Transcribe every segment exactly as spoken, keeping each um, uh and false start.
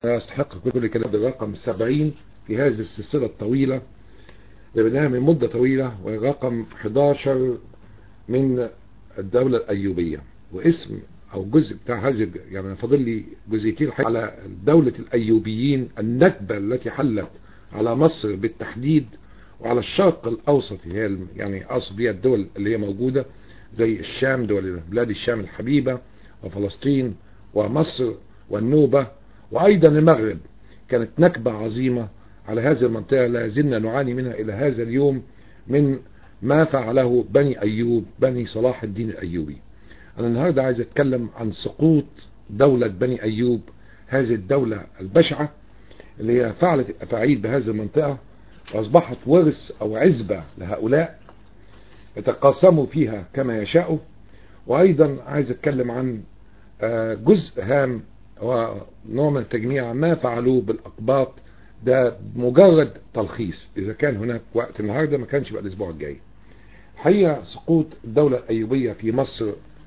يستحق كل كلام. الرقم سبعين في هذه السلسلة الطويلة اللي بدأها من مدة طويلة، ورقم حداشر من الدولة الأيوبية. واسم أو جزء بتاع هذه، يعني فاضل لي جزئيتين على دولة الأيوبيين، النكبة التي حلت على مصر بالتحديد وعلى الشرق الأوسط. هي يعني أقصد بها الدول اللي هي موجودة زي الشام، دول بلاد الشام الحبيبة، وفلسطين ومصر والنوبة وأيضا المغرب. كانت نكبة عظيمة على هذه المنطقة لا زلنا نعاني منها إلى هذا اليوم، من ما فعله بني أيوب، بني صلاح الدين الأيوبي. أنا النهاردة عايز أتكلم عن سقوط دولة بني أيوب، هذه الدولة البشعة اللي هي فعلت أفاعيل بهذه المنطقة وأصبحت ورث أو عزبة لهؤلاء يتقاسموا فيها كما يشاءوا. وأيضا عايز أتكلم عن جزء هام ونوع من تجميع ما فعلوه بالأقباط. ده مجرد تلخيص، إذا كان هناك وقت النهاردة ما كانش بقى الأسبوع الجاي. الحقيقة سقوط الدولة الأيوبية في مصر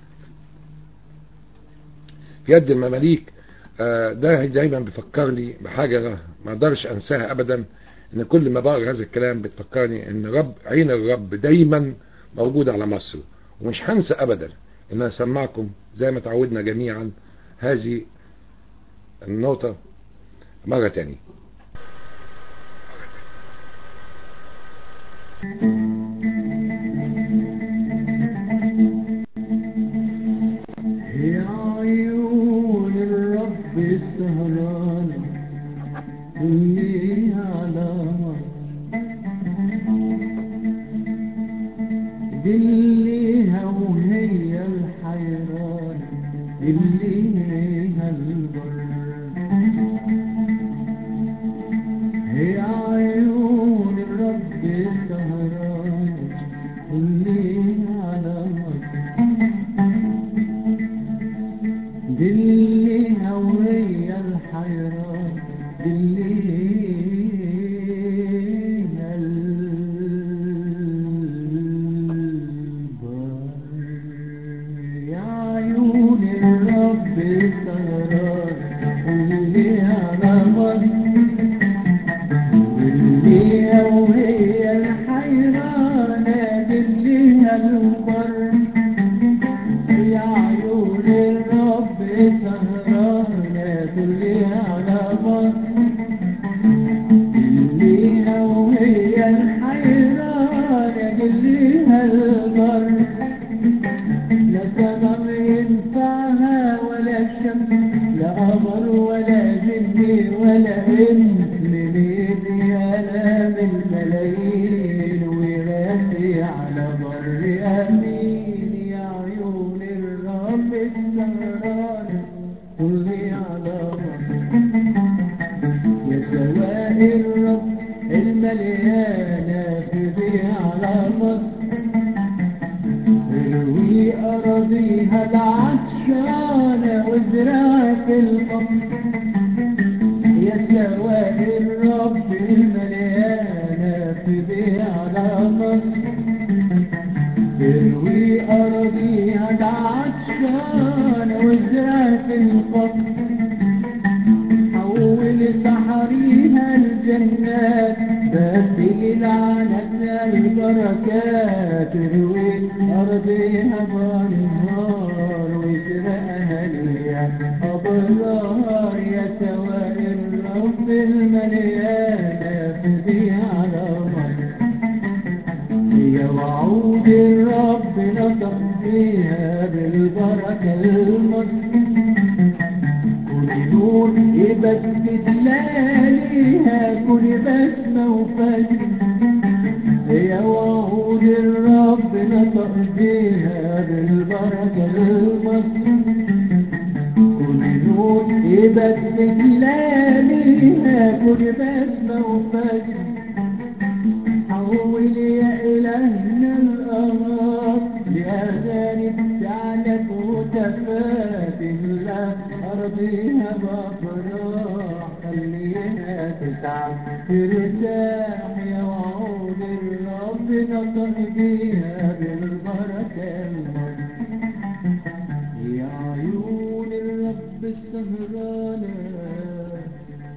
في يد المماليك ده دايما بيفكرني بحاجة ما اقدرش انساها ابدا، ان كل ما بقرا هذا الكلام بتفكرني ان رب عين الرب دايما موجود على مصر. ومش هنسى ابدا ان اسمعكم زي ما تعودنا جميعا هذه النقطة مرة تانية. دليها وهي الحيرانة، دليها البر، هي عيون الرب السهرانة، دليها على مصر، دليها وهي الحيرانة، دليها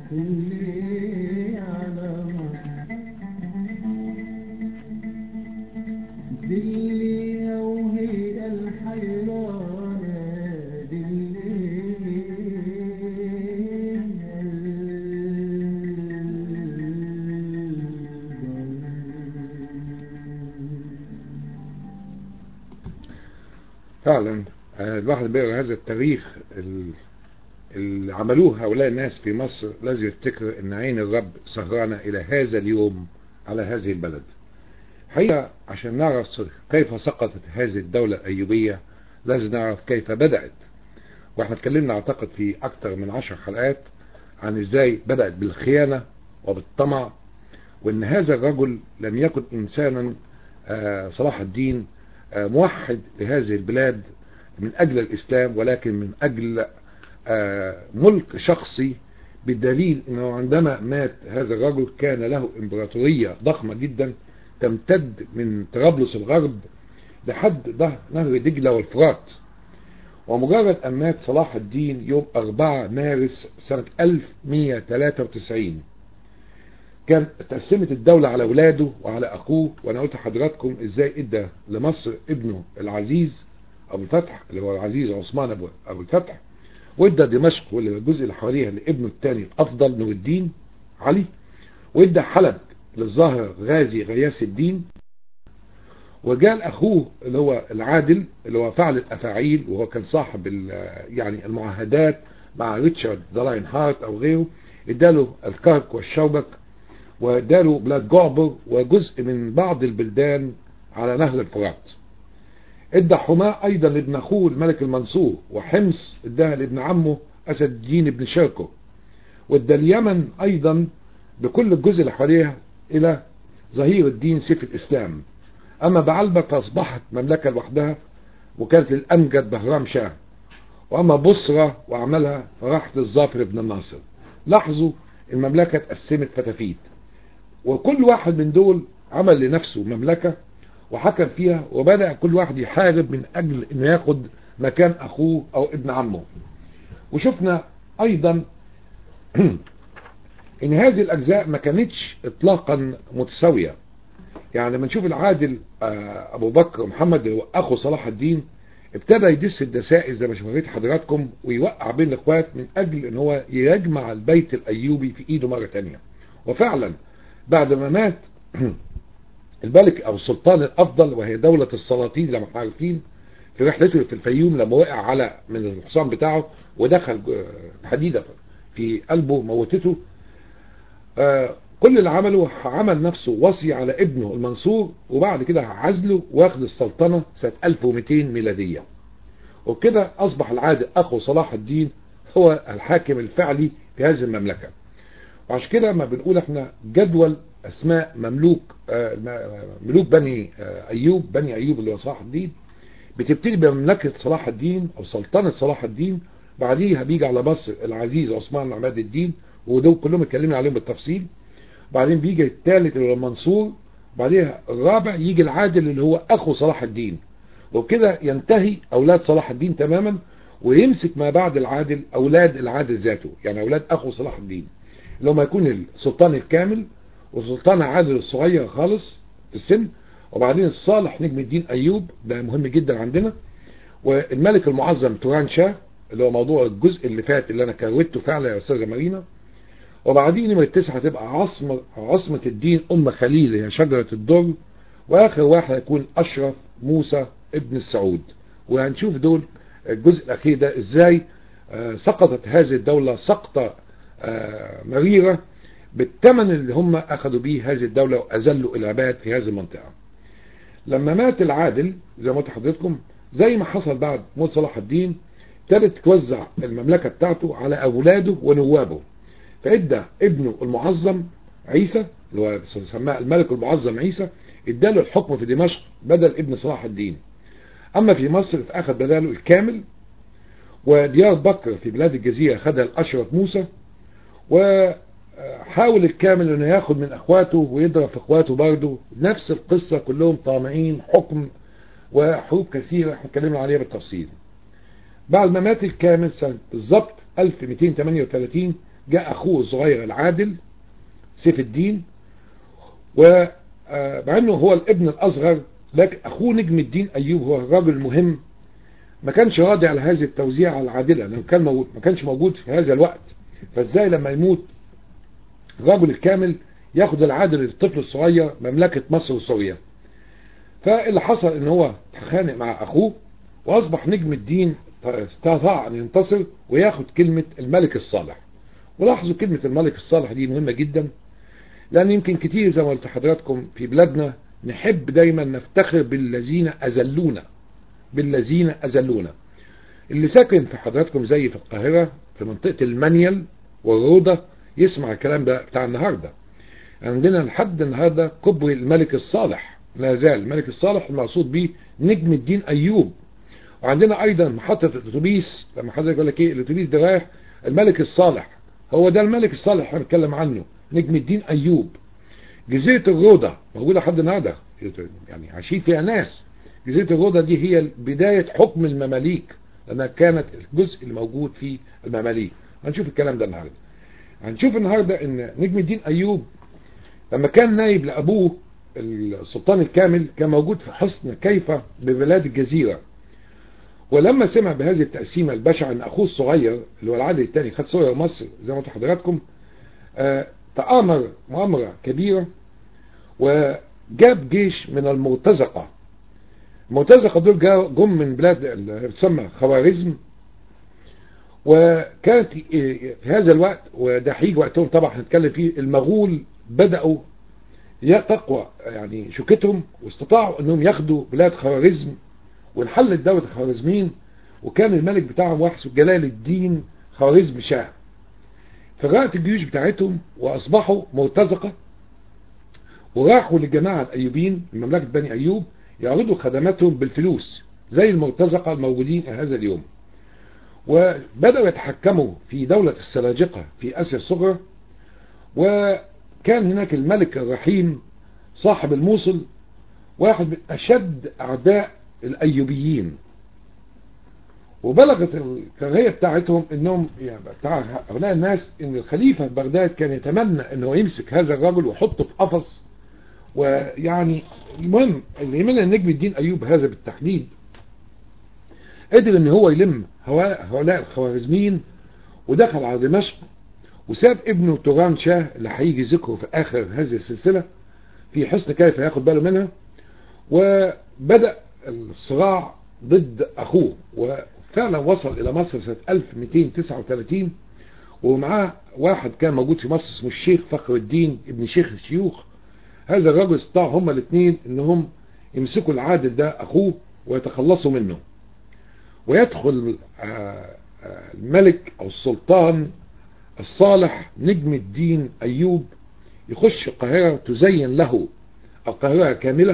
كلي على مصر دلي وهي الحيرانة فعلا الواحد بيقرأ هذا التاريخ اللي عملوه هؤلاء الناس في مصر لازم يفتكر ان عين الرب سهرانة الى هذا اليوم على هذه البلد. حقيقة عشان نعرف كيف سقطت هذه الدولة الأيوبية لازم نعرف كيف بدأت، واحنا اتكلمنا اعتقد في اكتر من عشر حلقات عن ازاي بدأت بالخيانة وبالطمع، وان هذا الرجل لم يكن انسانا صلاح الدين موحد لهذه البلاد من اجل الاسلام، ولكن من اجل ملك شخصي، بالدليل انه عندما مات هذا الرجل كان له امبراطورية ضخمة جدا تمتد من طرابلس الغرب لحد نهر دجلة والفرات. ومجرد ان مات صلاح الدين يوم أربعة مارس سنة ألف ومئة وثلاثة وتسعين كان تقسمت الدولة على اولاده وعلى اخوه، وانا قلت لحضراتكم ازاي ادى لمصر ابنه العزيز ابو الفتح اللي هو العزيز عثمان ابو ابو الفتح، وادى دمشق والجزء اللي حواليها لابنه الثاني الافضل نور الدين علي، وادى حلب للظاهر غازي غياث الدين، وجاء اخوه اللي هو العادل اللي هو فعل الافاعيل، وهو كان صاحب يعني المعاهدات مع ريتشارد دلاين هارت او غيره، اداله الكرك والشوبك، واداله بلاد جعبر وجزء من بعض البلدان على نهر الفرات. ادى حماة ايضا لابن اخوه الملك المنصور، وحمص اداها لابن عمه اسد الدين بن شركو، وادى اليمن ايضا بكل الجزء اللي حواليها الى ظهير الدين سيف الاسلام. اما بعلبك فاصبحت مملكة لوحدها وكانت للامجد بهرام شاه، واما بصرة وعملها فراحت للظافر بن الناصر. لاحظوا المملكة اتقسمت فتافيت، وكل واحد من دول عمل لنفسه مملكة وحكم فيها، وبدأ كل واحد يحارب من اجل انه ياخد مكان اخوه او ابن عمه. وشفنا ايضا ان هذه الاجزاء ما كانتش اطلاقا متساوية. يعني لما نشوف العادل ابو بكر محمد اللي هو اخو صلاح الدين ابتدى يدس الدسائس زي ما شفت حضراتكم ويوقع بين الاخوات من اجل ان هو يجمع البيت الايوبي في ايده مرة تانية. وفعلا بعد ما مات الملك او السلطان الافضل وهي دولة السلاطين زي ما احنا عارفين، في رحلته في الفيوم لما وقع على من الحصان بتاعه ودخل حديدة في قلبه موتته، آه كل اللي عمله عمل نفسه وصي على ابنه المنصور، وبعد كده عزله واخد السلطنة سنة ألف ومئتين ميلادية، وبكده اصبح العادل اخو صلاح الدين هو الحاكم الفعلي في هذه المملكة. وعشان كده ما بنقول احنا جدول اسماء مملوك آه ملوك بني آه ايوب بني ايوب اللي هو صلاح الدين بتبتدي بمملكة صلاح الدين او سلطنة صلاح الدين، بعديها بيجي على مصر العزيز عثمان عماد الدين، ودول كلهم اتكلمنا عليهم بالتفصيل. بعدين بيجي الثالث اللي هو المنصور، بعديها الرابع يجي العادل اللي هو اخو صلاح الدين، وبكده ينتهي اولاد صلاح الدين تماما، ويمسك ما بعد العادل اولاد العادل ذاته، يعني اولاد اخو صلاح الدين اللي هم يكون السلطان الكامل وسلطان عادل الصغير خالص في السن، وبعدين الصالح نجم الدين ايوب ده مهم جدا عندنا، والملك المعظم توران شاه اللي هو موضوع الجزء اللي فات اللي انا كروته فعلا يا استاذه مارينا، وبعدين نمرة تسعة هتبقى عاصمة عاصمة الدين ام خليل هي شجرة الدر، واخر واحد هيكون اشرف موسى ابن السعود. وهنشوف دول الجزء الاخير ده ازاي آه سقطت هذه الدولة سقطة آه مريرة بالثمن اللي هم اخذوا بيه هذه الدولة واذلوا العباد في هذه المنطقة. لما مات العادل زي ما قلت لحضرتكم زي ما حصل بعد موت صلاح الدين، ابتدت تتوزع المملكة بتاعته على اولاده ونوابه، فادى ابنه المعظم عيسى اللي هو سماه الملك المعظم عيسى اداله الحكم في دمشق بدل ابن صلاح الدين. اما في مصر فاخذ بداله الكامل، وديار بكر في بلاد الجزيرة خدها الاشرف موسى، وحاول الكامل انه ياخد من اخواته ويضرب في اخواته برضه، نفس القصة كلهم طامعين حكم وحروب كثيرة احنا اتكلمنا عليها بالتفصيل. بعد ما مات الكامل سنة بالظبط ألف ومئتين وثمانية وثلاثين جاء اخوه الصغير العادل سيف الدين، ومع انه هو الابن الاصغر لكن اخوه نجم الدين ايوب هو الراجل المهم ما كانش راضي على هذه التوزيع العادله، لانه كان موجود ما كانش موجود في هذا الوقت. فازاي لما يموت الرجل الكامل ياخد العادل للطفل الصغير مملكه مصر وسوريا؟ فاللي حصل ان هو تخانق مع اخوه واصبح نجم الدين استطاع ان ينتصر وياخد كلمه الملك الصالح. ولاحظوا كلمه الملك الصالح دي مهمه جدا، لان يمكن كتير زي ما قلت لحضراتكم في بلادنا نحب دايما نفتخر بالذين اذلونا، بالذين اذلونا. اللي ساكن في حضراتكم زي في القاهره في منطقه المنيل والروضه يسمع الكلام ده بتاع النهارده. عندنا لحد النهارده كوبري الملك الصالح لا زال الملك الصالح المقصود به نجم الدين ايوب. وعندنا ايضا محطه الاتوبيس، لما حضرتك يقول لك ايه الاتوبيس ده رايح الملك الصالح، هو ده الملك الصالح احنا بنتكلم عنه نجم الدين ايوب. جزيره الروضه موجوده لحد النهارده يعني عايشين فيها ناس. جزيره الروضه دي هي بدايه حكم المماليك، لانها كانت الجزء اللي موجود فيه المماليك. هنشوف الكلام ده النهارده. هنشوف النهارده ان نجم الدين ايوب لما كان نايب لابوه السلطان الكامل كان موجود في حصن كيفة ببلاد الجزيرة، ولما سمع بهذه التقسيمة البشعة ان اخوه الصغير اللي هو العادل الثاني خد سوريا ومصر زي ما قلت لحضراتكم، آه تآمر مؤامرة كبيرة وجاب جيش من المرتزقة. المرتزقة دول جم من بلاد اللي بتسمى خوارزم، وكانت في هذا الوقت وده هيجي وقتهم طبعا هنتكلم فيه المغول بدأوا تقوى يعني شوكتهم واستطاعوا انهم ياخدوا بلاد خوارزم وانحلت دولة الخوارزميين، وكان الملك بتاعهم واحد جلال الدين خوارزم شاه. فجاءت الجيوش بتاعتهم واصبحوا مرتزقة وراحوا للجماعة الايوبيين من مملكة بني ايوب يعرضوا خدماتهم بالفلوس زي المرتزقة الموجودين هذا اليوم، وبدأوا يتحكموا في دولة السلاجقة في اسيا الصغرى. وكان هناك الملك الرحيم صاحب الموصل واحد من اشد اعداء الايوبيين، وبلغت الكراهيه بتاعتهم انهم يعني بتاع هؤلاء الناس ان الخليفه في بغداد كان يتمنى انه يمسك هذا الرجل ويحطه في قفص. ويعني المهم اللي يمنع نجم الدين ايوب هذا بالتحديد قدر ان هو يلم هؤلاء الخوارزميين ودخل على دمشق وساب ابنه توران شاه اللي هيجي ذكره في اخر هذه السلسله في حصن كيف ياخد باله منها. وبدأ الصراع ضد اخوه وفعلا وصل الى مصر سنة ألف ومئتين وتسعة وثلاثين، ومعاه واحد كان موجود في مصر اسمه الشيخ فخر الدين ابن شيخ الشيوخ. هذا الرجل استطاع هما الاثنين انهم يمسكوا العادل ده اخوه ويتخلصوا منه، ويدخل الملك او السلطان الصالح نجم الدين ايوب يخش القاهرة تزين له القاهرة كاملة،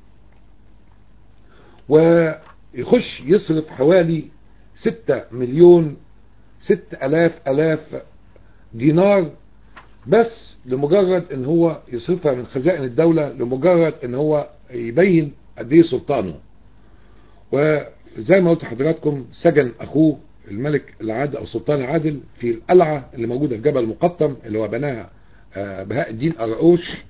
ويخش يصرف حوالي ستة مليون ست الاف الاف دينار بس لمجرد ان هو يصرفها من خزائن الدولة لمجرد ان هو يبين قد ايه سلطانه. وزي ما قلت لحضراتكم سجن اخوه الملك العادل او السلطان العادل في القلعة اللي موجودة في جبل المقطم اللي هو بناها بهاء الدين أرقوش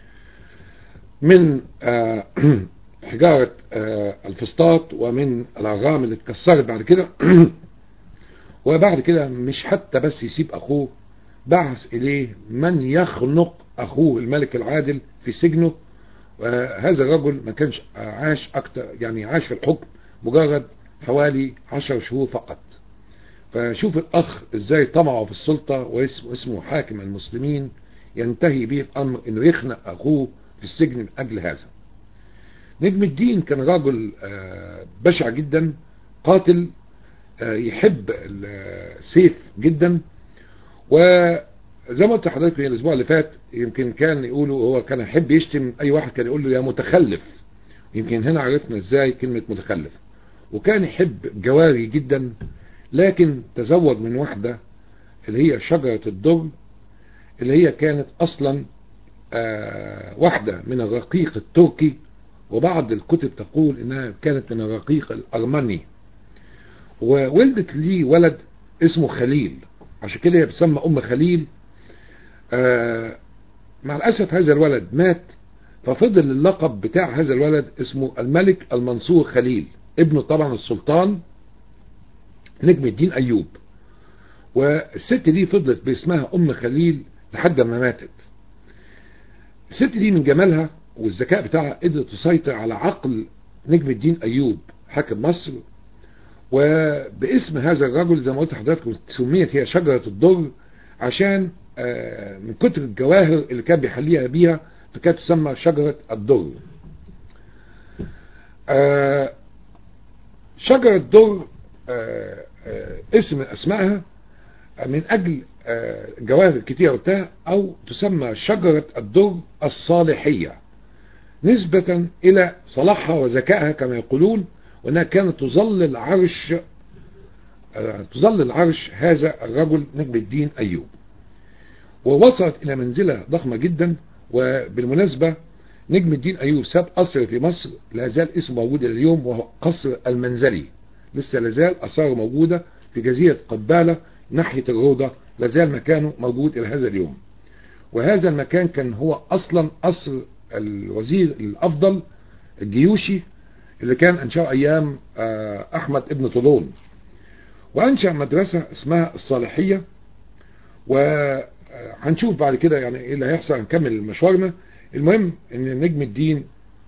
من حجارة الفسطاط ومن الأرغام اللي اتكسرت بعد كده. وبعد كده مش حتى بس يسيب أخوه، بعث إليه من يخنق أخوه الملك العادل في سجنه. هذا الرجل ما كانش عاش أكتر يعني عاش في الحكم مجرد حوالي عشر شهور فقط. فشوف الأخ إزاي طمعه في السلطة واسمه حاكم المسلمين ينتهي به الأمر إنه يخنق أخوه في السجن من أجل هذا. نجم الدين كان رجل بشع جدا، قاتل، يحب السيف جدا. وزي ما قلت لحضرتك الأسبوع اللي فات يمكن كان يقولوا هو كان يحب يشتم أي واحد كان يقول له يا متخلف. يمكن هنا عرفنا إزاي كلمة متخلف. وكان يحب جواري جدا، لكن تزوج من واحدة اللي هي شجرة الدر اللي هي كانت أصلا آه واحدة من الرقيق التركي، وبعض الكتب تقول إنها كانت من الرقيق الأرمني. وولدت لي ولد اسمه خليل. عشان كده هي بتسمى ام خليل. آه مع الاسف هذا الولد مات، ففضل اللقب بتاع هذا الولد اسمه الملك المنصور خليل، ابنه طبعا السلطان نجم الدين ايوب. والست دي فضلت باسمها ام خليل لحد ما ماتت. الست دي من جمالها والذكاء بتاعها قدرت تسيطر على عقل نجم الدين ايوب حاكم مصر. وباسم هذا الرجل زي ما قلت لحضراتكم سميت هي شجرة الدر، عشان من كتر الجواهر اللي كان بيحليها بيها فكانت تسمى شجرة الدر. شجرة الدر اسم اسمائها من اجل جواهر كتير قلتها، او تسمى شجرة الدر الصالحية نسبة الى صلاحها وذكائها كما يقولون، وانها كانت تظلل عرش تظلل عرش هذا الرجل نجم الدين ايوب. ووصلت الى منزلة ضخمة جدا. وبالمناسبة نجم الدين ايوب ساب قصر في مصر لا زال اسمه موجود اليوم، وهو قصر المنزلي، لسه لا زال اثاره موجودة في جزيرة قبالة ناحية الروضة، لا زال مكانه موجود الى هذا اليوم. وهذا المكان كان هو اصلا قصر الوزير الافضل الجيوشي اللي كان انشأه ايام احمد ابن طولون، وانشأ مدرسة اسمها الصالحية. وهنشوف بعد كده يعني ايه اللي هيحصل، هنكمل مشوارنا. المهم ان نجم الدين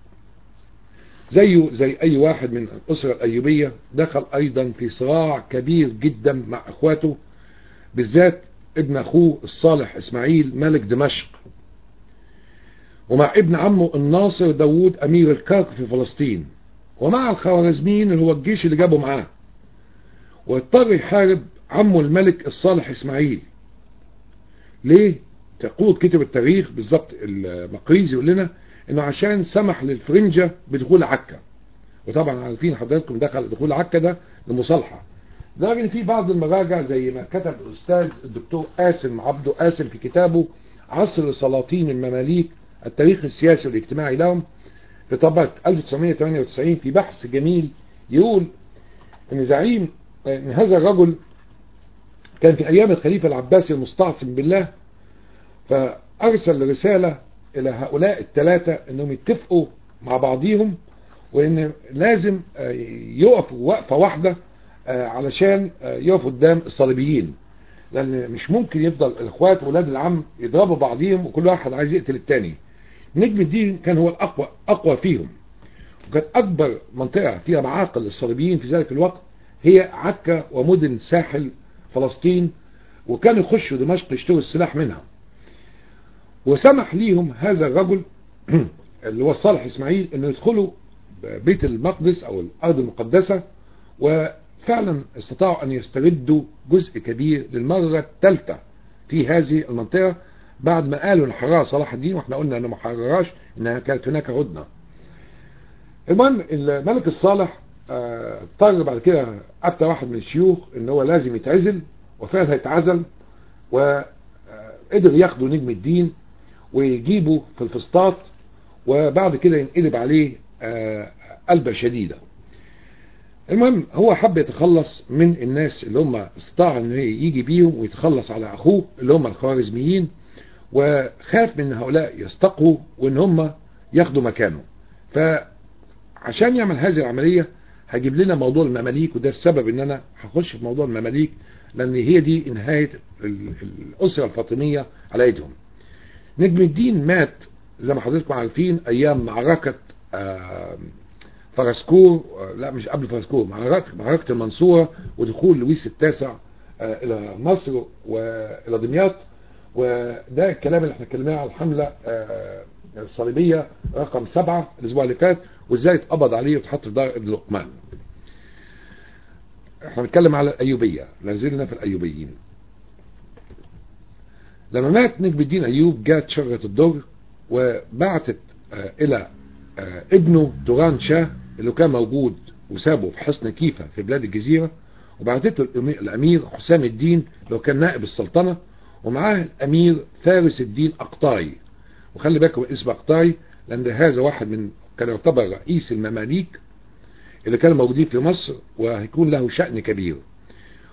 زيه زي اي واحد من الاسرة الايوبية دخل ايضا في صراع كبير جدا مع اخواته، بالذات ابن اخوه الصالح اسماعيل ملك دمشق، ومع ابن عمه الناصر داوود امير الكرك في فلسطين، ومع الخوارزميين اللي هو الجيش اللي جابه معاه. واضطر يحارب عمه الملك الصالح اسماعيل. ليه؟ تقول كتب التاريخ بالظبط المقريزي يقول لنا انه عشان سمح للفرنجة بدخول عكا. وطبعا عارفين حضراتكم دخل دخول عكا ده لمصالحة. لكن في بعض المراجع زي ما كتب الاستاذ الدكتور قاسم عبده قاسم في كتابه عصر سلاطين المماليك التاريخ السياسي والاجتماعي لهم في طبعة ألف وتسعمائة وثمانية وتسعين، في بحث جميل يقول ان زعيم ان هذا الرجل كان في ايام الخليفة العباسي المستعصم بالله، فارسل رسالة الى هؤلاء الثلاثة انهم يتفقوا مع بعضهم وان لازم يقفوا وقفة واحدة علشان يقفوا قدام الصليبيين، لان مش ممكن يفضل الاخوات ولاد العم يضربوا بعضهم وكل واحد عايز يقتل التاني. نجم الدين كان هو الاقوى اقوى فيهم، وكانت اكبر منطقة فيها معاقل الصليبيين في ذلك الوقت هي عكا ومدن ساحل فلسطين، وكانوا يخشوا دمشق يشتروا السلاح منها. وسمح ليهم هذا الرجل اللي هو صالح اسماعيل انه يدخلوا بيت المقدس او الارض المقدسة، وفعلا استطاعوا ان يستردوا جزء كبير للمرة الثالثة في هذه المنطقة بعد ما قالوا ان حررها صلاح الدين، واحنا قلنا انه ما حررهاش، انها كانت هناك هدنة. المهم الملك الصالح اضطر آه بعد كده افتى واحد من الشيوخ ان هو لازم يتعزل، وفعلا هيتعزل، وقدر ياخدوا نجم الدين ويجيبوا في الفسطاط، وبعد كده ينقلب عليه آه قلبة شديدة. المهم هو حب يتخلص من الناس اللي هم استطاعوا ان يجي بيهم ويتخلص على اخوه اللي هم الخوارزميين، وخاف من هؤلاء يستقوا وان هم ياخدوا مكانه. فعشان يعمل هذه العملية هجيب لنا موضوع المماليك، وده السبب ان انا هخش في موضوع المماليك، لان هي دي نهاية الاسرة الفاطمية على ايدهم. نجم الدين مات زي ما حضراتكم عارفين ايام معركة فرسكور، لا مش قبل فرسكور، معركة, معركة المنصورة ودخول لويس التاسع الى مصر والى دمياط. وده الكلام اللي احنا اتكلمناه على الحملة الصليبية رقم سبعة الاسبوع اللي فات، وازاي اتقبض عليه وتحط في دار ابن لقمان. احنا بنتكلم على الايوبية، لازلنا في الايوبيين. لما مات نجم الدين ايوب جاءت شجرة الدر وبعتت الى ابنه دوران شاه اللي كان موجود وسابه في حصن كيفة في بلاد الجزيرة، وبعتته الامير حسام الدين لو كان نائب السلطنة، ومعاه الامير فارس الدين اقطاي. وخلي بالكم اسم اقطاي لان هذا واحد من كان يعتبر رئيس المماليك اللي كانوا موجودين في مصر، وهيكون له شأن كبير.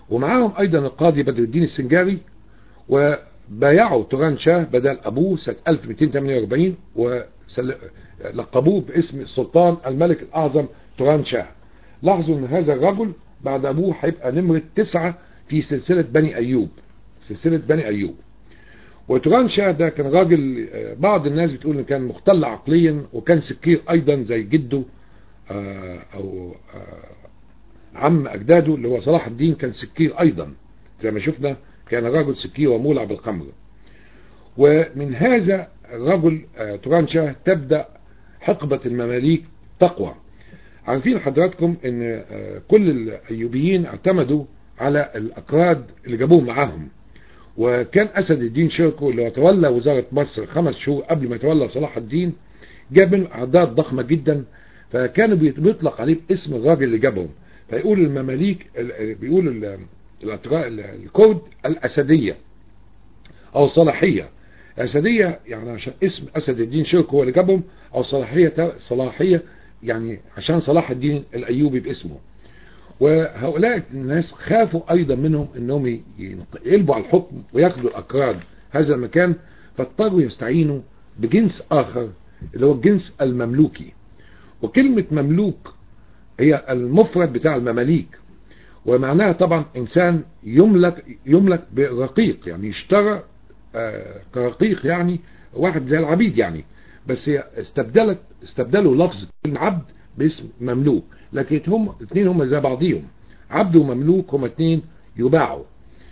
ومعاهم ايضا القاضي بدر الدين السنجاري، وبايعوا توران شاه بدل ابوه سنة ألف ومئتين وثمانية وأربعين ولقبوه باسم السلطان الملك الاعظم توران شاه. لاحظوا ان هذا الرجل بعد ابوه هيبقى نمرة تسعة في سلسلة بني ايوب، سلسلة بني ايوب. وتوران شاه ده كان راجل بعض الناس بتقول انه كان مختل عقليا، وكان سكير ايضا زي جده او عم اجداده اللي هو صلاح الدين، كان سكير ايضا زي ما شفنا، كان راجل سكير ومولع بالخمر. ومن هذا الرجل توران شاه تبدأ حقبة المماليك تقوى. عارفين حضراتكم ان كل الايوبيين اعتمدوا على الاكراد اللي جابوهم معاهم، وكان اسد الدين شركو اللي تولى وزارة مصر خمس شهور قبل ما يتولى صلاح الدين جاب منهم اعداد ضخمة جدا، فكانوا بيطلق عليه باسم الراجل اللي جابهم. فيقول المماليك بيقول الكرد الاسدية او صلاحية. اسدية يعني عشان اسم اسد الدين شركو هو اللي جابهم، او صلاحية صلاحية يعني عشان صلاح الدين الايوبي باسمه. وهؤلاء الناس خافوا ايضا منهم انهم يقلبوا على الحكم وياخدوا الاكراد هذا المكان، فاضطروا يستعينوا بجنس اخر اللي هو الجنس المملوكي. وكلمة مملوك هي المفرد بتاع المماليك، ومعناها طبعا انسان يملك يملك برقيق، يعني يشترى آه كرقيق، يعني واحد زي العبيد يعني، بس هي استبدلت استبدلوا لفظ عبد باسم مملوك، لكن هم الاثنين هم زي بعضيهم، عبد ومملوك هم اثنين يباعوا.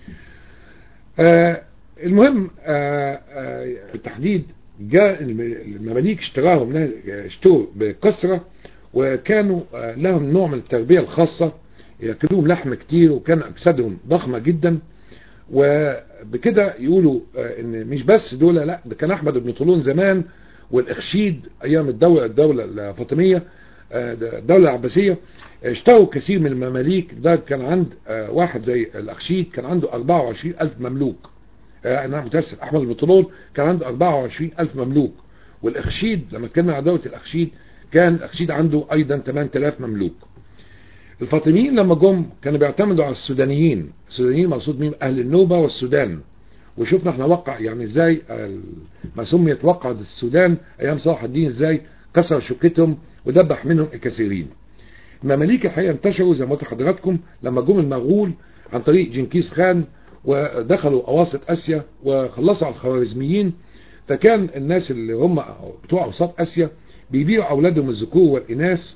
آه المهم آه آه بالتحديد جاء المماليك اشتراهم اشتروا بكثرة، وكانوا آه لهم نوع من التربية الخاصة، يأكلون لحم كتير، وكان أجسادهم ضخمة جدا. وبكده يقولوا آه ان مش بس دول، لا ده كان احمد بن طولون زمان والاخشيد ايام الدولة الدولة الفاطمية الدولة العباسية اشتروا كثير من المماليك. ده كان عند واحد زي الاخشيد كان عنده أربعة وعشرين ألف مملوك. انا متاسف، احمد بن طولون كان عنده أربعة وعشرين ألف مملوك، والاخشيد لما اتكلمنا عن دولة الاخشيد كان الاخشيد عنده ايضا ثمانية آلاف مملوك. الفاطميين لما جم كانوا بيعتمدوا على السودانيين. السودانيين مقصود مين؟ اهل النوبة والسودان. وشفنا احنا وقع يعني ازاي ما سميت وقعة السودان ايام صلاح الدين، ازاي كسر شوكتهم ودبح منهم الكثيرين. المماليك الحقيقة انتشروا زي ما قلت لحضراتكم لما جم المغول عن طريق جنكيز خان، ودخلوا اواسط اسيا وخلصوا على الخوارزميين. فكان الناس اللي هم بتوع اوسط اسيا بيبيعوا اولادهم الذكور والاناث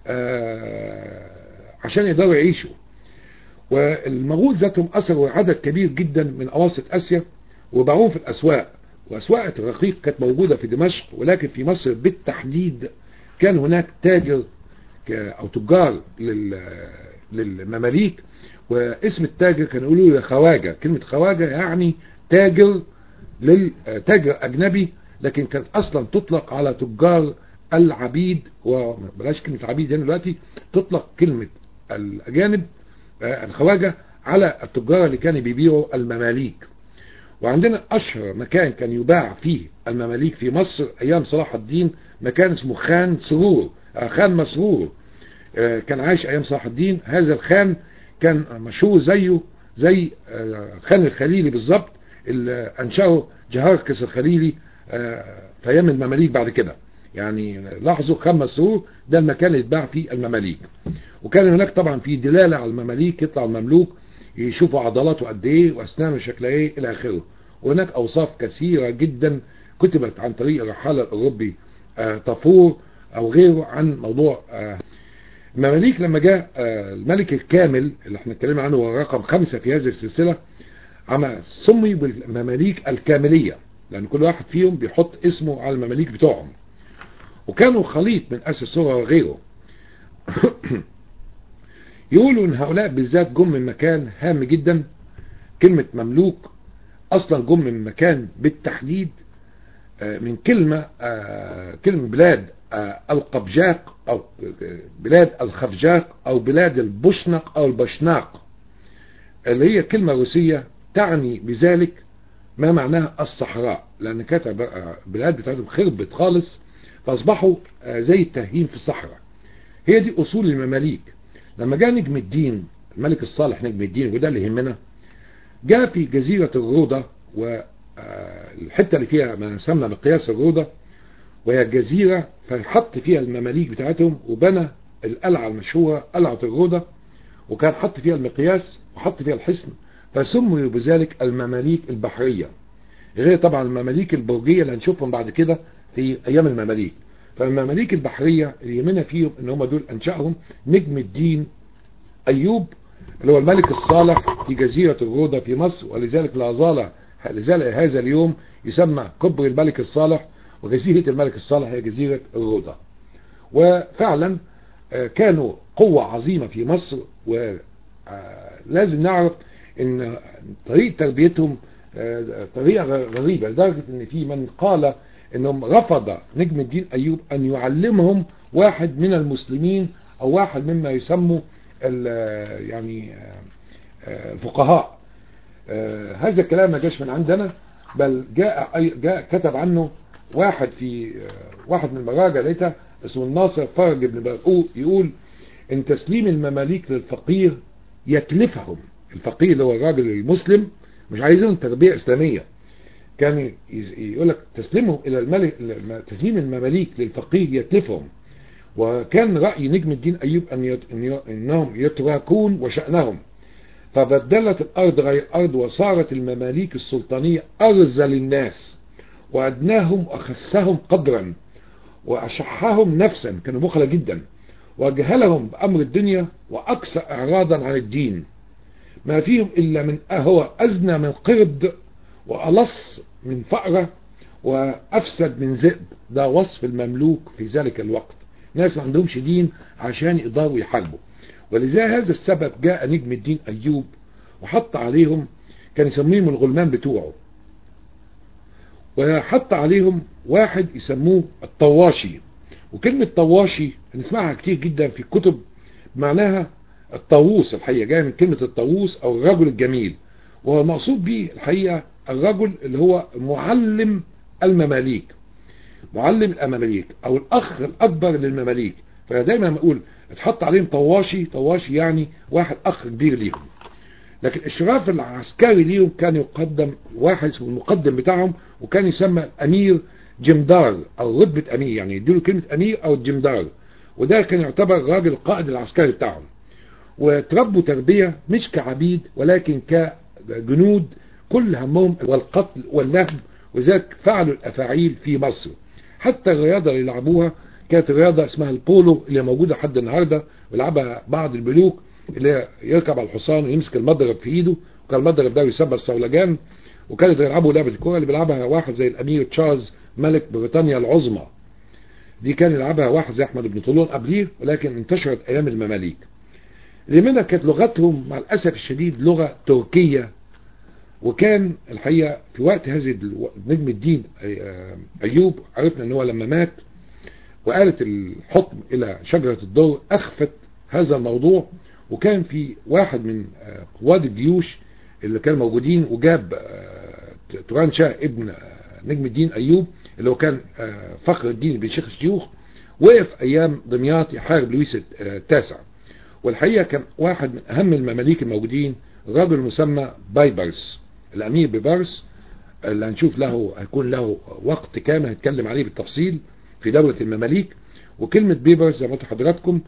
عشان يقدروا يعيشوا. والمغول ذاتهم اثروا عدد كبير جدا من اواسط اسيا وباعوهم في الاسواق. واسواق الرقيق كانت موجودة في دمشق، ولكن في مصر بالتحديد كان هناك تاجر او تجار للمماليك، واسم التاجر كانوا يقولوا له خواجة. كلمة خواجة يعني تاجر للتاجر اجنبي، لكن كانت اصلا تطلق على تجار العبيد، وبلاش كلمة عبيد هنا دلوقتي، تطلق كلمة الاجانب الخواجة على التجار اللي كانوا بيبيعوا المماليك. وعندنا اشهر مكان كان يباع فيه المماليك في مصر ايام صلاح الدين مكان اسمه خان سرور، خان مسرور، كان عايش ايام صلاح الدين. هذا الخان كان مشهور زيه زي خان الخليلي بالظبط، اللي انشأه جهاركس الخليلي في ايام المماليك بعد كده. يعني لاحظوا خان مسرور ده المكان اللي يتباع فيه المماليك. وكان هناك طبعا في دلالة على المماليك، يطلع المملوك يشوفوا عضلاته قد ايه واسنانه شكلها ايه الى اخره. وهناك اوصاف كثيرة جدا كتبت عن طريق الرحالة الاوروبي آه طافور او غيره عن موضوع آه المماليك. لما جاء آه الملك الكامل اللي احنا اتكلمنا عنه هو رقم خمسة في هذه السلسلة، عم سمي بالمماليك الكاملية، لان كل واحد فيهم بيحط اسمه على المماليك بتوعهم. وكانوا خليط من اسس سورة وغيره. يقولوا ان هؤلاء بالذات جم من مكان هام جدا. كلمة مملوك اصلا جم من مكان بالتحديد من كلمة كلمة بلاد القبجاق او بلاد الخفجاق او بلاد البشنق او البشناق، اللي هي كلمة روسية تعني بذلك ما معناها الصحراء، لان كانت بلاد بتاعتهم خربت خالص فاصبحوا زي التهيين في الصحراء. هي دي اصول المماليك. لما جاء نجم الدين الملك الصالح نجم الدين، وده اللي يهمنا، جاء في جزيرة الروضة، والحتة اللي فيها ما يسمى مقياس الروضة، وهي جزيرة فحط فيها المماليك بتاعتهم، وبنى القلعة المشهورة قلعة الروضة، وكان حط فيها المقياس وحط فيها الحصن، فسموا بذلك المماليك البحرية، غير طبعا المماليك البرجية اللي هنشوفهم بعد كده في أيام المماليك. فالمماليك البحرية اللي يهمنا فيهم ان هم دول أنشأهم نجم الدين أيوب، اللي هو الملك الصالح في جزيرة الروضة في مصر، ولذلك لا زال لذلك هذا اليوم يسمى كبر الملك الصالح، وجزيرة الملك الصالح هي جزيرة الروضة. وفعلا كانوا قوة عظيمة في مصر، ولازم نعرف ان طريقة تربيتهم طريقة غريبة، لدرجة ان في من قال انهم رفض نجم الدين أيوب ان يعلمهم واحد من المسلمين او واحد مما يسموا يعني الفقهاء. هذا الكلام ما جاش من عندنا، بل جاء, جاء كتب عنه واحد في واحد من المراجع لقيتها اسمه الناصر فرج بن برقوق، يقول ان تسليم المماليك للفقير يكلفهم. الفقير اللي هو الراجل المسلم مش عايزين تربية اسلامية، كان يقول لك تسليمهم الى الملك، تسليم المماليك للفقير يكلفهم. وكان رأي نجم الدين أيوب أن يت... أنهم يتركون وشأنهم، فبدلت الأرض غير أرض، وصارت المماليك السلطانية أرذل للناس، وأدناهم وأخسهم قدرا، وأشحهم نفسا، كانوا بخلة جدا، وأجهلهم بأمر الدنيا، وأكثر إعراضا عن الدين، ما فيهم إلا من هو أزنى من قرد، وألص من فأرة، وأفسد من ذئب. ده وصف المملوك في ذلك الوقت، ناس ما عندهمش دين عشان يقدروا يحاربوا. ولذا هذا السبب جاء نجم الدين أيوب وحط عليهم، كان يسميهم الغلمان بتوعه، وحط عليهم واحد يسموه الطواشي. وكلمة طواشي نسمعها كتير جدا في الكتب، معناها الطاووس، الحقيقة جاء من كلمة الطاووس أو الرجل الجميل، وهو المقصود به الحقيقة الرجل اللي هو معلم المماليك، معلم المماليك او الاخ الاكبر للمماليك. فدايما لما اقول اتحط عليهم طواشي، طواشي يعني واحد اخ كبير ليهم. لكن الاشراف العسكري ليهم كان يقدم واحد اسمه المقدم بتاعهم، وكان يسمى امير جمدار او رتبة امير، يعني يديله كلمة امير او الجمدار، وده كان يعتبر راجل القائد العسكري بتاعهم. وتربوا تربية مش كعبيد ولكن كجنود كل همهم والقتل والنهب، وذلك فعلوا الافاعيل في مصر. حتى الرياضة اللي لعبوها كانت رياضة اسمها البولو اللي موجودة حد النهاردة، ولعبها بعض الملوك، اللي يركب على الحصان ويمسك المضرب في ايده، وكان المضرب ده يسمى الصولجان. وكانت يلعبوا لعبة الكورة اللي بيلعبها واحد زي الامير تشارلز ملك بريطانيا العظمى، دي كان يلعبها واحد زي احمد بن طولون قبليه، ولكن انتشرت ايام المماليك. اللي منها كانت لغتهم مع الاسف الشديد لغة تركية. وكان الحقيقة في وقت هذه نجم الدين أيوب عرفنا أنه لما مات وقالت الحكم إلى شجرة الدور أخفت هذا الموضوع، وكان في واحد من قواد الجيوش اللي كانوا موجودين وجاب توران شاه ابن نجم الدين أيوب اللي هو كان فخر الدين بن شيخ الشيوخ، وقف أيام دمياط يحارب لويس التاسع. والحقيقة كان واحد من أهم المماليك الموجودين رجل مسمى بايبرس، الأمير بيبرس، اللي هنشوف له هيكون له وقت كامل هنتكلم عليه بالتفصيل في دولة المماليك. وكلمة بيبرس زي ما قلت حضراتكم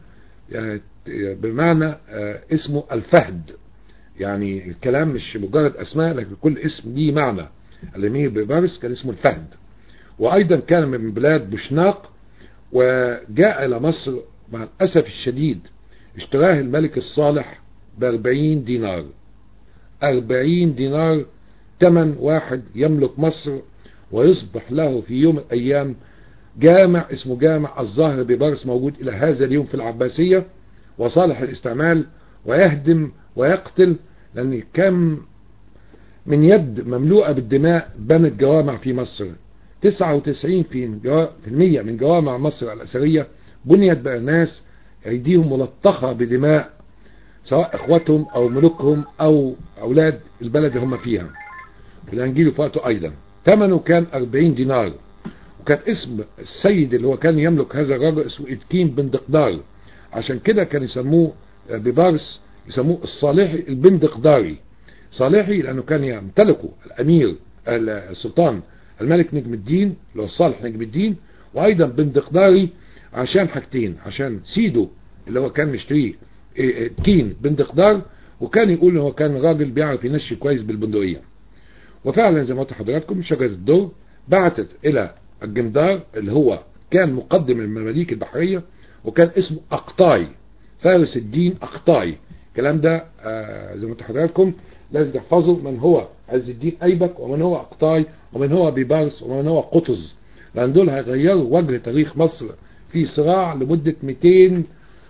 بمعنى اسمه الفهد، يعني الكلام مش مجرد أسماء لكن كل اسم ليه معنى. الأمير بيبرس كان اسمه الفهد، وأيضا كان من بلاد بوشناق، وجاء إلى مصر مع الأسف الشديد اشتراه الملك الصالح بأربعين دينار. أربعين دينار ثمن واحد يملك مصر، ويصبح له في يوم من الأيام جامع اسمه جامع الظاهر ببرس، موجود إلى هذا اليوم في العباسية، وصالح الاستعمال، ويهدم ويقتل، لأن كم من يد مملوءة بالدماء بنت جوامع في مصر. تسعة وتسعين بالمئة من جوامع مصر الأثرية بنيت بناس أيديهم ملطخة بدماء، سواء اخواتهم او ملوكهم او اولاد البلد هم فيها. الانجيل فاته ايضا ثمنه كان أربعين دينار. وكان اسم السيد اللي هو كان يملك هذا الرجل اسمه إدكين بن دقدار، عشان كده كان يسموه ببارس يسموه الصالحي البندقداري. صالحي لأنه كان يمتلكه الأمير السلطان الملك نجم الدين اللي هو الصالح نجم الدين، وأيضا بندقداري عشان حاجتين: عشان سيده اللي هو كان مشتريه كين بندقدار، وكان يقول هو كان راجل بيعرف ينشي كويس بالبندقية. وفعلا زي ما قلت حضراتكم شجرة الدر بعتت إلى الجمدار اللي هو كان مقدم المماليك البحرية، وكان اسمه أقطاي، فارس الدين أقطاي. الكلام ده آه زي ما قلت حضراتكم لازم تحفظوا من هو عز الدين أيبك، ومن هو أقطاي، ومن هو بيبارس، ومن هو قطز، لأن دول هيغيروا وجه تاريخ مصر في صراع لمدة مئتين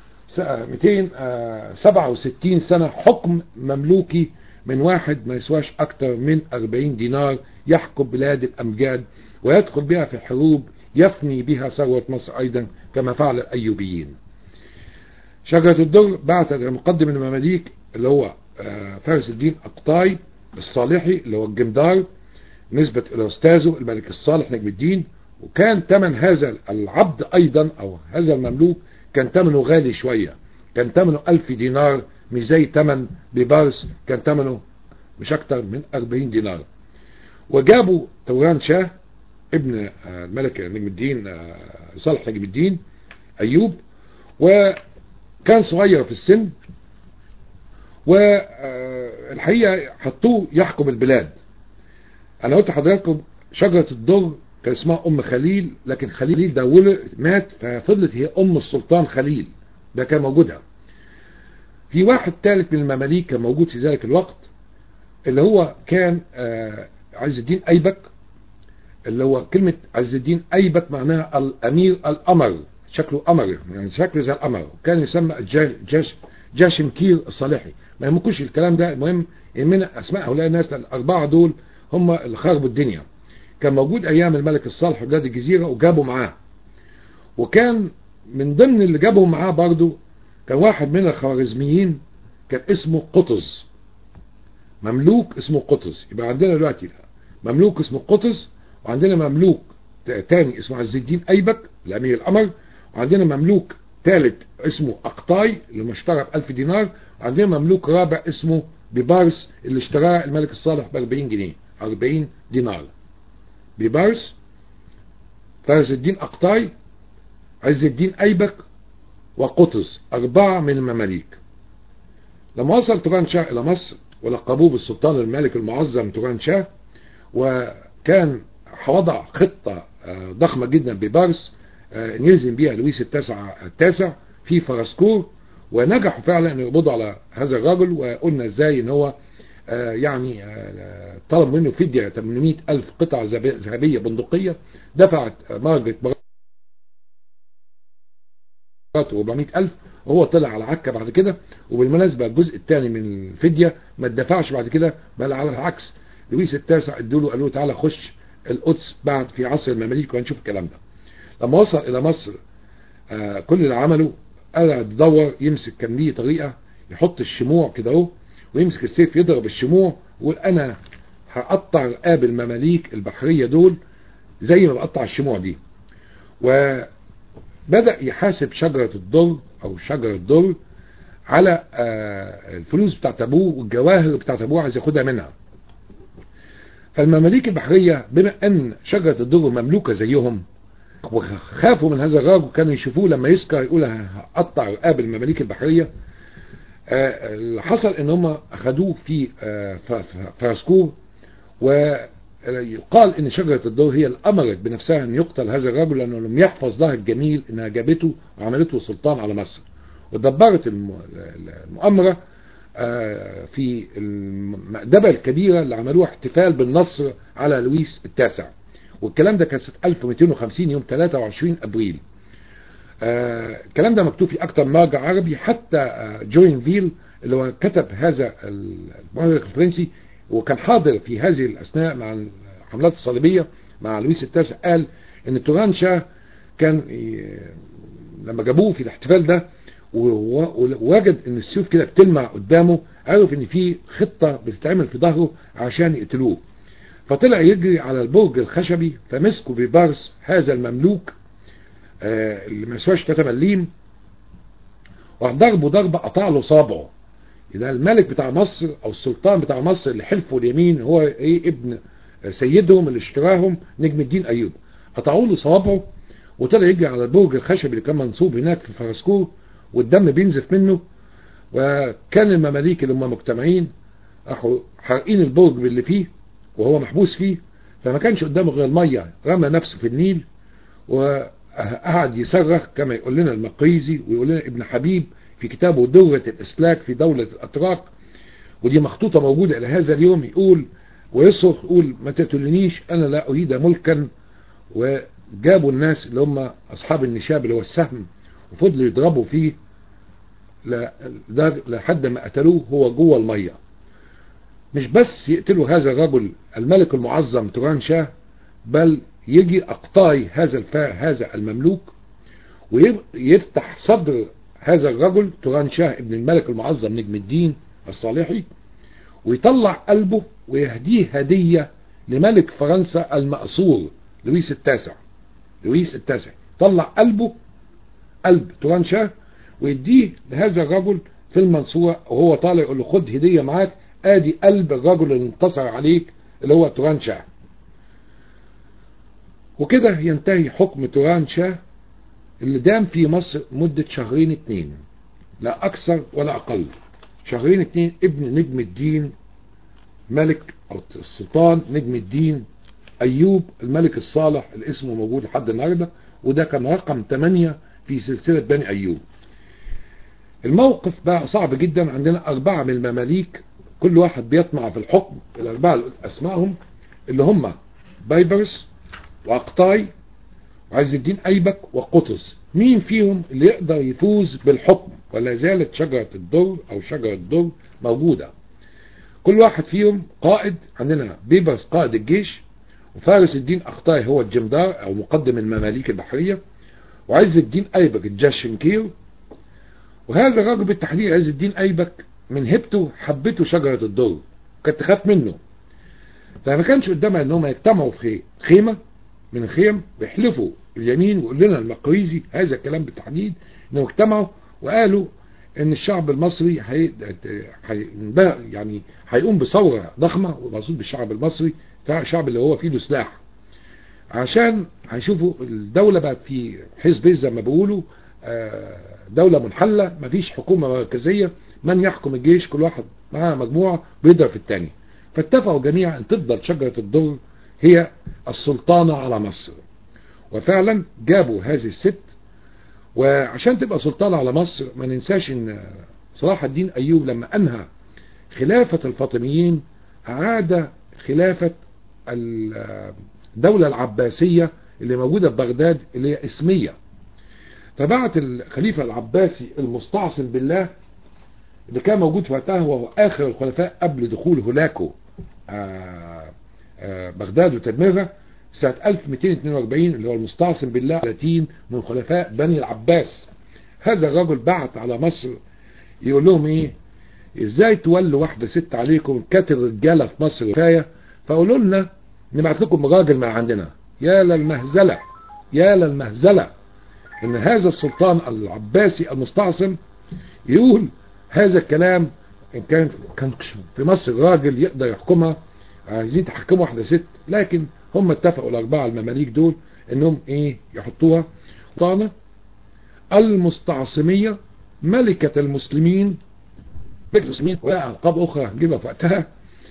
وسبعة وستين سنة حكم مملوكي من واحد ما يسواش أكتر من أربعين دينار يحكم بلاد الأمجاد ويدخل بها في حروب يفني بها ثروة مصر أيضا كما فعل الأيوبيين. شجرة الدر بعتت المقدم المماليك اللي هو فارس الدين أقطاي الصالحي اللي هو الجمدار نسبة إلى أستاذه الملك الصالح نجم الدين، وكان ثمن هذا العبد أيضا أو هذا المملوك كان ثمنه غالي شوية، كان ثمنه ألف دينار، مش زي ثمن بيبارس كان ثمنه مش أكتر من أربعين دينار. وجابوا توران شاه ابن الملك نجم الدين صالح نجم الدين أيوب، وكان صغير في السن، والحقيقة حطوه يحكم البلاد. أنا قلت حضراتكم شجرة الدر كان اسمها أم خليل، لكن خليل ده ولد مات ففضلت هي أم السلطان خليل، ده كان موجودها. في واحد ثالث من المماليك كان موجود في ذلك الوقت اللي هو كان عز الدين أيبك، اللي هو كلمة عز الدين أيبك معناها الأمير الأمر، شكله أمر يعني شكله زي الأمر، وكان يسمى جاش جاشمكير الصالحي. ما يهمكوش الكلام ده، المهم يهمنا أسماء هؤلاء الناس، الأربعة دول هم اللي خربوا الدنيا. كان موجود أيام الملك الصالح في بلاد الجزيرة وجابوا معاه، وكان من ضمن اللي جابهم معاه برضو كان واحد من الخوارزميين كان اسمه قطز، مملوك اسمه قطز. يبقى عندنا دلوقتي مملوك اسمه قطز، وعندنا مملوك تاني اسمه عز الدين أيبك الأمير الأمر، وعندنا مملوك ثالث اسمه أقطاي اللي اشترى بألف دينار، وعندنا مملوك رابع اسمه بيبارس اللي اشتراه الملك الصالح بأربعين جنيه أربعين دينار. بيبارس، فارس الدين أقطاي، عز الدين أيبك، وقطز، أربعة من المماليك. لما وصل توران شاه إلى مصر ولقبوه بالسلطان الملك المعظم توران شاه، وكان وضع خطة ضخمة جدا ببارس نلزم بيها لويس التاسع التاسع في فرسكور، ونجحوا فعلا ان يقبضوا على هذا الرجل. وقلنا ازاي ان هو يعني طلب منه فدية ثمانمائة ألف قطعة ذهبية بندقية، دفعت مارجريت أربعمائة ألف، وهو طلع على عكا بعد كده. وبالمناسبة الجزء الثاني من الفدية ما اتدفعش بعد كده، بل على العكس لويس التاسع ادوله قالوا تعالى خش القدس بعد في عصر المماليك وهنشوف الكلام ده. لما وصل الى مصر آه كل اللي عمله قاعد يدور يمسك، كان ليه طريقة يحط الشموع كده اهو ويمسك السيف يضرب الشموع ويقول انا هقطع رقاب المماليك البحرية دول زي ما بقطع الشموع دي. وبدأ يحاسب شجرة الدر او شجرة الدر على آه الفلوس بتاعت ابوه والجواهر بتاعت ابوه عايز ياخدها منها. فالمماليك البحرية بما ان شجرة الدر مملوكة زيهم وخافوا من هذا الراجل، كانوا يشوفوه لما يسكر يقول هقطع رقاب المماليك البحرية. اللي حصل ان هم اخدوه في فرسكور، ويقال ان شجرة الدر هي اللي امرت بنفسها ان يقتل هذا الرجل لانه لم يحفظ له الجميل انها جابته وعملته سلطان على مصر. ودبرت المؤامرة في المأدبة الكبيرة اللي عملوها احتفال بالنصر على لويس التاسع، والكلام ده كان سنة ألف ومئتين وخمسين يوم ثلاثة وعشرين أبريل. آه الكلام ده مكتوب في أكتر مرجع عربي، حتى آه جوينفيل اللي هو كتب هذا المؤرخ الفرنسي وكان حاضر في هذه الأثناء مع الحملات الصليبية مع لويس التاسع، قال إن توران شاه كان لما جابوه في الاحتفال ده ووجد إن السيوف كده بتلمع قدامه، عرف إن في خطة بتتعمل في ظهره عشان يقتلوه، فطلع يجري على البرج الخشبي فمسكوا ببارس هذا المملوك آه اللي ما يسواش ثلاثة مليم، وضربه ضربه قطع له صابعه. ده الملك بتاع مصر او السلطان بتاع مصر اللي حلفه اليمين هو ايه؟ ابن سيدهم اللي اشتراهم نجم الدين ايوب. قطعوا له صوابعه وطلع يجري على البرج الخشبي اللي كان منصوب هناك في فرسكور والدم بينزف منه. وكان المماليك اللي هم مجتمعين راحوا حارقين البرج باللي فيه وهو محبوس فيه، فما كانش قدامه غير الميه، رمى نفسه في النيل وقعد يصرخ كما يقول لنا المقريزي ويقول لنا ابن حبيب في كتابه درة الإسلاك في دولة الأتراك، ودي مخطوطة موجودة إلى هذا اليوم. يقول ويصرخ يقول ما تقتلنيش أنا لا أريد ملكا. وجابوا الناس اللي هم أصحاب النشاب اللي هو السهم وفضلوا يضربوا فيه لحد ما قتلوه هو جوه المية. مش بس يقتلوا هذا الرجل الملك المعظم توران شاه، بل يجي أقطاي هذا الفا هذا المملوك ويفتح صدر هذا الرجل توران شاه ابن الملك المعظم نجم الدين الصالحي ويطلع قلبه ويهديه هدية لملك فرنسا المأسور لويس التاسع. لويس التاسع طلع قلبه، قلب توران شاه، ويديه لهذا الرجل في المنصورة وهو طالع يقول له خد هدية معاك، ادي قلب الرجل اللي انتصر عليك اللي هو توران شاه. وكده ينتهي حكم توران شاه اللي دام في مصر مدة شهرين اتنين، لا اكثر ولا اقل. شهرين اتنين ابن نجم الدين ملك او السلطان نجم الدين ايوب الملك الصالح اللي اسمه موجود لحد النهارده، وده كان رقم ثمانية في سلسلة بني ايوب. الموقف بقى صعب جدا. عندنا اربعة من المماليك كل واحد بيطمع في الحكم. الاربعة اسمائهم اللي هم بايبرس واقطاي وعز الدين ايبك وقطز. مين فيهم اللي يقدر يفوز بالحكم؟ ولا زالت شجرة الدر او شجرة الدر موجودة. كل واحد فيهم قائد. عندنا بيبرس قائد الجيش، وفارس الدين اقطاي هو الجمدار او مقدم المماليك البحرية، وعز الدين ايبك الجاشنكير. وهذا الرجل بالتحديد عز الدين ايبك من هبته حبته شجرة الدر، كانت تخاف منه، فما كانش قدامها انهم يجتمعوا في خيمة من الخيم بيحلفوا اليمين. ويقول لنا المقريزي هذا الكلام بالتحديد انهم اجتمعوا وقالوا ان الشعب المصري هي يعني هيقوم بثورة ضخمة، ومقصود بالشعب المصري الشعب اللي هو فيه له سلاح، عشان هيشوفوا الدولة بقت في حزب زي ما بيقولوا دولة منحلة، مفيش حكومة مركزية، من يحكم الجيش كل واحد معاه مجموعة بيضرب في الثاني. فاتفقوا جميعا ان تفضل شجرة الدر هي السلطانة على مصر. وفعلا جابوا هذه الست، وعشان تبقى سلطانة على مصر ما ننساش ان صلاح الدين ايوب لما انهى خلافة الفاطميين اعاد خلافة الدولة العباسية اللي موجودة في بغداد اللي هي اسمية. فبعت الخليفة العباسي المستعصم بالله اللي كان موجود في وقتها وهو آخر الخلفاء قبل دخول هولاكو آآ آآ بغداد وتدميرها سنة ألف ومئتين واثنين وأربعين، اللي هو المستعصم بالله ثلاثين من خلفاء بني العباس. هذا الرجل بعت على مصر يقول لهم ايه؟ ازاي تولوا واحدة ست عليكم؟ كاتر رجالة في مصر كفاية، فقولوا لنا نبعت لكم راجل من عندنا. يا للمهزلة، يا للمهزلة ان هذا السلطان العباسي المستعصم يقول هذا الكلام. ان كان كان في مصر راجل يقدر يحكمها، عايزين تحكموا واحدة ست، لكن هم اتفقوا الاربعة المماليك دول انهم ايه يحطوها سلطانة المستعصمية ملكة المسلمين، ملكة المسلمين وألقاب اخرى نجيبها في وقتها،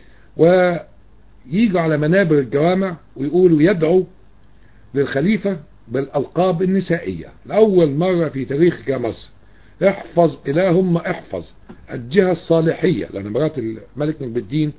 وييجوا على منابر الجوامع ويقولوا يدعوا للخليفة بالألقاب النسائية لأول مرة في تاريخ مصر. احفظ اللهم احفظ الجهة الصالحية، لأن مرات الملك نجم الدين